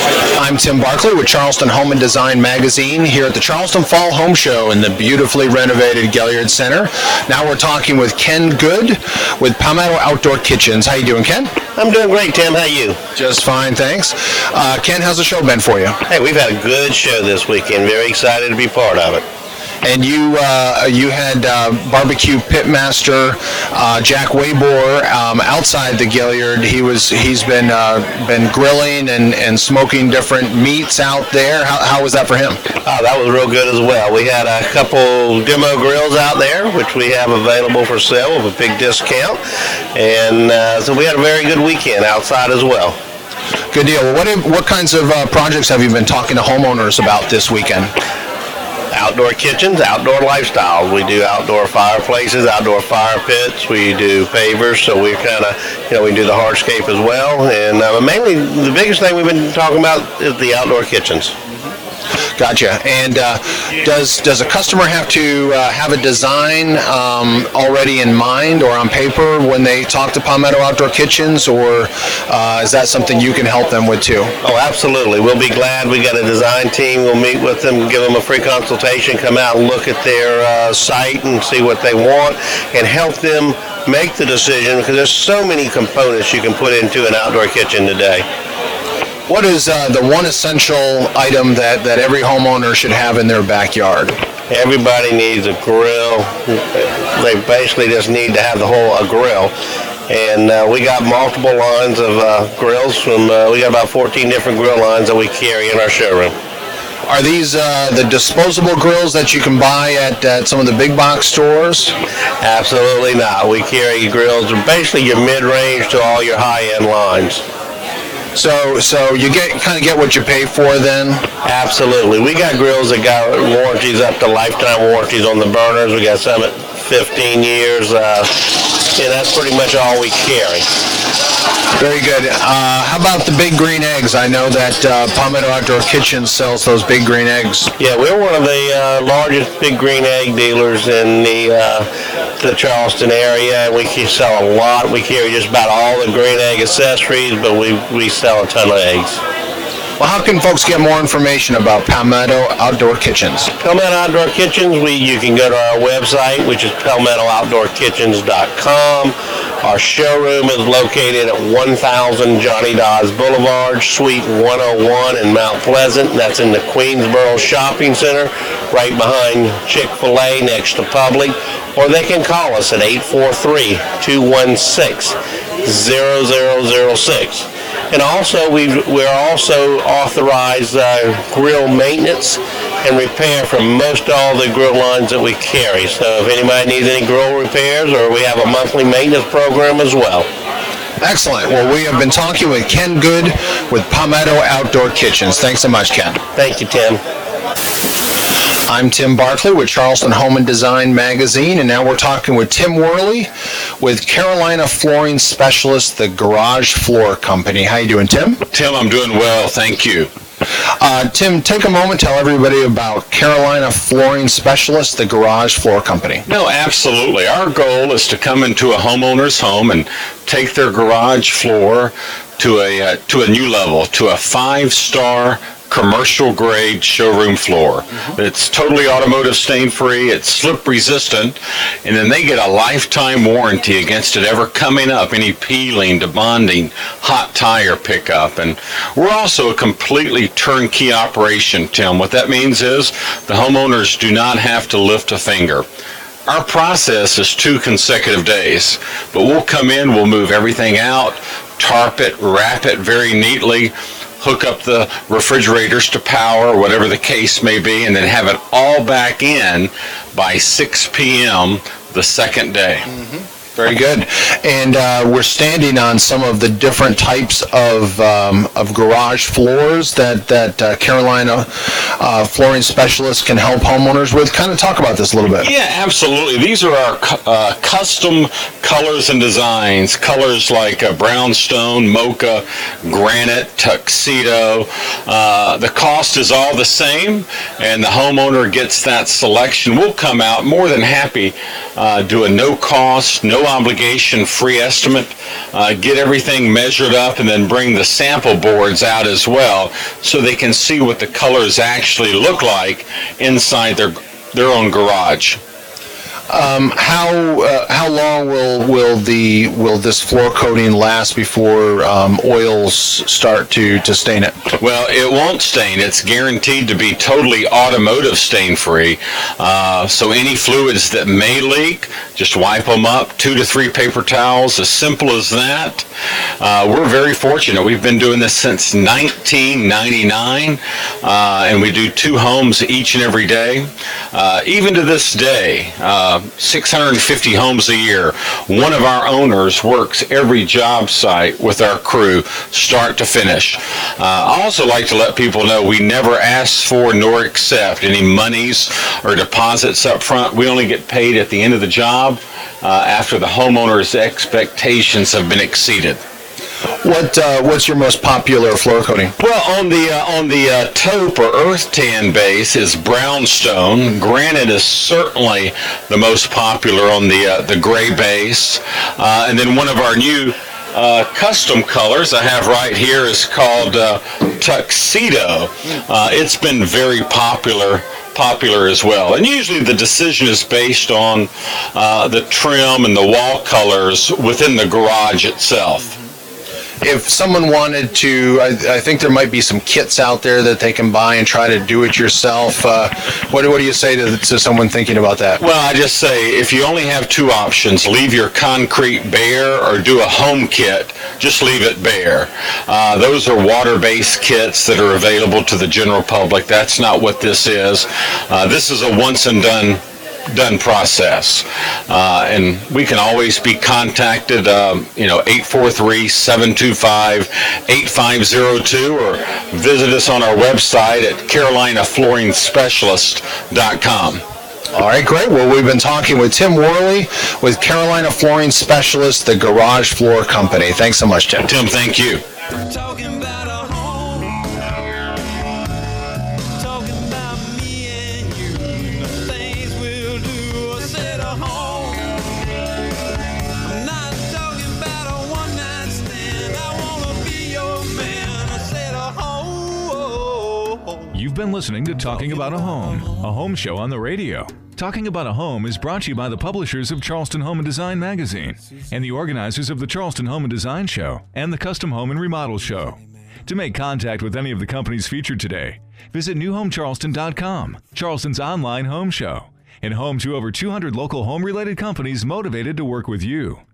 I'm Tim Barkley with Charleston Home and Design Magazine here at the Charleston Fall Home Show in the beautifully renovated Gaillard Center. Now we're talking with Ken Good with Palmetto Outdoor Kitchens. How you doing, Ken? I'm doing great, Tim. How you? Just fine, thanks. Uh, Ken, how's the show been for you? Hey, we've had a good show this weekend. Very excited to be part of it. And you uh, you had uh, barbecue pitmaster uh, Jack Waybor um, outside the Gaillard. He was he's been uh, been grilling and, and smoking different meats out there. How, how was that for him? Oh, that was real good as well. We had a couple demo grills out there, which we have available for sale with a big discount, and uh, so we had a very good weekend outside as well. Good deal. Well, what have, what kinds of uh, projects have you been talking to homeowners about this weekend? Outdoor kitchens, outdoor lifestyles. We do outdoor fireplaces, outdoor fire pits. We do pavers, so we kind of, you know, we do the hardscape as well. And uh, mainly, the biggest thing we've been talking about is the outdoor kitchens. Gotcha. And uh, does does a customer have to uh, have a design um, already in mind or on paper when they talk to Palmetto Outdoor Kitchens, or uh, is that something you can help them with too? Oh, absolutely. We'll be glad. We got a design team. We'll meet with them, give them a free consultation, come out and look at their uh, site and see what they want, and help them make the decision, because there's so many components you can put into an outdoor kitchen today. What is uh, the one essential item that, that every homeowner should have in their backyard? Everybody needs a grill. They basically just need to have the whole a grill. And uh, we got multiple lines of uh, grills from, uh, we got about fourteen different grill lines that we carry in our showroom. Are these uh, the disposable grills that you can buy at, at some of the big box stores? Absolutely not. We carry grills, basically your mid-range to all your high-end lines. So, so you get kind of get what you pay for then? Absolutely. We got grills that got warranties up to lifetime warranties on the burners. We got some at fifteen years. Uh, and that's pretty much all we carry. Very good. Uh, how about the Big Green Eggs? I know that uh, Palmetto Outdoor Kitchens sells those Big Green Eggs. Yeah, we're one of the uh, largest Big Green Egg dealers in the uh, the Charleston area, and we sell a lot. We carry just about all the green egg accessories, but we, we sell a ton of eggs. Well, how can folks get more information about Palmetto Outdoor Kitchens? Palmetto Outdoor Kitchens, we you can go to our website, which is palmetto outdoor kitchens dot com. Our showroom is located at one thousand Johnny Dodds Boulevard, Suite one oh one in Mount Pleasant. That's in the Queensboro Shopping Center, right behind Chick-fil-A next to Public. Or they can call us at eight four three, two one six, zero zero zero six. And also, we've, we're also authorized uh, grill maintenance and repair for most all the grill lines that we carry. So if anybody needs any grill repairs, or we have a monthly maintenance program as well. Excellent. Well, we have been talking with Ken Good with Palmetto Outdoor Kitchens. Thanks so much, Ken. Thank you, Tim. I'm Tim Barkley with Charleston Home and Design Magazine, and now we're talking with Tim Worley with Carolina Flooring Specialist, the Garage Floor Company. How you doing, Tim? Tim, I'm doing well, thank you. Uh, Tim, take a moment, tell everybody about Carolina Flooring Specialist, the Garage Floor Company. No, absolutely. Our goal is to come into a homeowner's home and take their garage floor to a uh, to a new level, to a five-star commercial grade showroom floor. Mm-hmm. It's totally automotive stain free, it's slip resistant, and then they get a lifetime warranty against it ever coming up, any peeling, debonding, hot tire pickup. And we're also a completely turnkey operation, Tim. What that means is the homeowners do not have to lift a finger. Our process is two consecutive days, but we'll come in, we'll move everything out, tarp it, wrap it very neatly, hook up the refrigerators to power, whatever the case may be, and then have it all back in by six p.m. the second day. Mm-hmm. Very good. And uh, we're standing on some of the different types of um, of garage floors that, that uh, Carolina uh, Flooring Specialists can help homeowners with. Kind of talk about this a little bit. Yeah, absolutely. These are our uh, custom colors and designs. Colors like uh, brownstone, mocha, granite, tuxedo. Uh, the cost is all the same, and the homeowner gets that selection. We'll come out more than happy uh, do a no-cost, no-obligation free estimate, uh, get everything measured up, and then bring the sample boards out as well so they can see what the colors actually look like inside their their own garage. Um, how uh, how long will will the will this floor coating last before um, oils start to, to stain it? Well, it won't stain. It's guaranteed to be totally automotive stain free. Uh, so any fluids that may leak, just wipe them up. Two to three paper towels, as simple as that. Uh, we're very fortunate. We've been doing this since nineteen ninety-nine, uh, and we do two homes each and every day. Uh, even to this day, uh, six hundred fifty homes a year. One of our owners works every job site with our crew, start to finish. Uh, I also like to let people know we never ask for nor accept any monies or deposits up front. We only get paid at the end of the job uh, after the homeowner's expectations have been exceeded. What uh, what's your most popular floor coating? Well, on the uh, on the uh, taupe or earth tan base is brownstone. Granite is certainly the most popular on the uh, the gray base, uh, and then one of our new uh, custom colors I have right here is called uh, tuxedo. Uh, it's been very popular. popular as well, and usually the decision is based on uh, the trim and the wall colors within the garage itself. If someone wanted to, I, I think there might be some kits out there that they can buy and try to do it yourself. Uh, what, what do you say to, to someone thinking about that? Well, I just say if you only have two options, leave your concrete bare or do a home kit, just leave it bare. Uh, those are water-based kits that are available to the general public. That's not what this is. Uh, this is a once-and-done done process, uh, and we can always be contacted, um, you know, eight four three, seven two five, eight five zero two, or visit us on our website at carolina flooring specialist dot com. All right, great. Well, we've been talking with Tim Worley with Carolina Flooring Specialist, the Garage Floor Company. Thanks so much, Tim. Tim, thank you. Talking about a home, talking about me and you, the things we'll do. I said a home. I'm not talking about a one night stand. I wanna be your man. I said a home. You've been listening to Talking About a Home, a home show on the radio. Talking About a Home is brought to you by the publishers of Charleston Home and Design magazine and the organizers of the Charleston Home and Design Show and the Custom Home and Remodel Show. To make contact with any of the companies featured today, visit new home charleston dot com, Charleston's online home show, and home to over two hundred local home-related companies motivated to work with you.